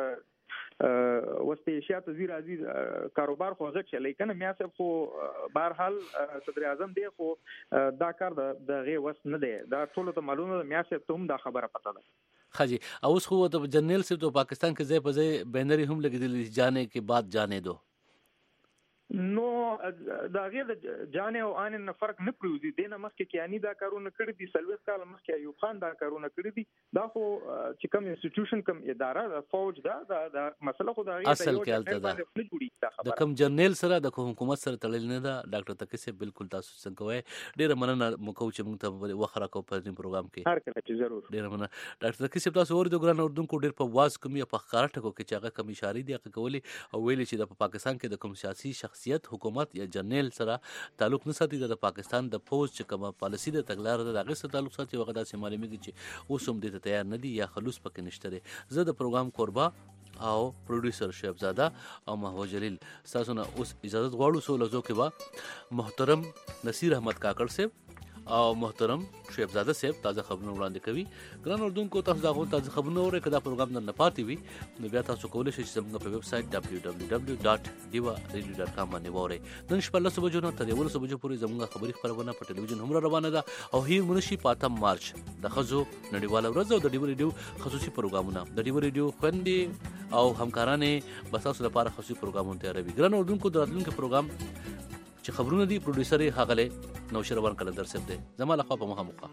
وسط ایشیا ته زیرازي، کاروبار خو هغه چلی کنه. میا صاحب خو بهرحال صدر اعظم دی، خو دا کار د غي وس نه دی. دا ټول ته معلومه ده. میا صاحب ته هم دا خبره پته ده. خاجي اوس خو د جنرال صاحب ته پاکستان کې ځای په ځای بینري هم لګیدل جانے کې بعد جانے دو. نو دا غیر جانه او ان نه فرق نه پروزي. دینه مخکې کیانی دا کارونه کړی دي، سلويس کال مخکې ایوب خان دا کارونه کړی دي. دا خو چې کوم انسټیټیوشن کوم اداره د فوج دا مسله خو دا غیر اصل کې الته د کوم جنرال سره د حکومت سره تړل نه ده. ډاکټر تکسه بالکل تاسو څنګه وای ډیره مننه مکو چې موږ ته وخره کو په دې پروګرام کې. هر کله چې ضرور ډیره مننه ډاکټر تکسه تاسو ور د ګران اردن کو ډیر په واز کومي په ښکارا ټکو کې چې هغه کم اشاره دي هغه کولی او ویل چې د پاکستان کې د کوم سیاسي شخصیت حکومت یا جنرال سره تعلق نه ساتي. د پاکستان د فوج چې کومه پالیسی د تګلار د هغه سره تعلق ساتي. وغدا سي معلومي چې اوس هم د تیار نه دي یا خلوص پکې نشته. زه د پروګرام قربا او پروډوسر شهبزاده او محمود جلیل تاسو نه اوس اجازه غواړو. سو لزو کې با محترم نصیر احمد کاکړ صاحب او محترم شعیب زاده صاحب تازه خبرونه وړاندې کوي. ګران اردوونکو تاسو دا غو تازه خبرونه اورئ. کدا پروګرام نه پاتې وي نو بیا تاسو کولای شئ چې زموږ په ویب سټ www.diwaradio.com باندې وورئ. نن شپه 10 بجو نه تر 11 بجو پورې زموږ خبري خبرونه په ټلویزیون هم روانه ده او هیر منشي 5 مارچ د خزو نړیواله ورځ او د ډیو ریډیو خصوصي پروګرامونه د ډیو ریډیو خوندې او همکارانه بس تاسو لپاره خصوصي پروګرامونه تیاروي. ګران اردوونکو د راتلونکو پروګرام چې خبرونه دي پروډوسر یې هغه نوشروان کلندر صاحب دی. زما لخوا په مخه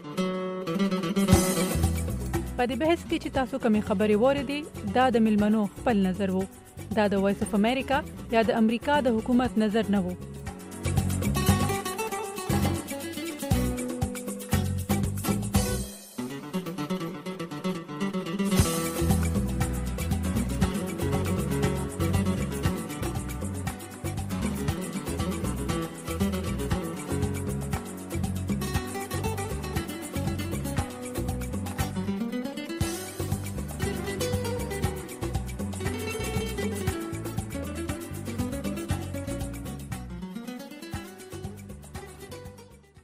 په دې بحث کې چې تاسو کومې خبرې واردې دا د ملمنو خپل نظر وو. دا د وایس اف امریکا یا د امریکا د حکومت نظر نه وو.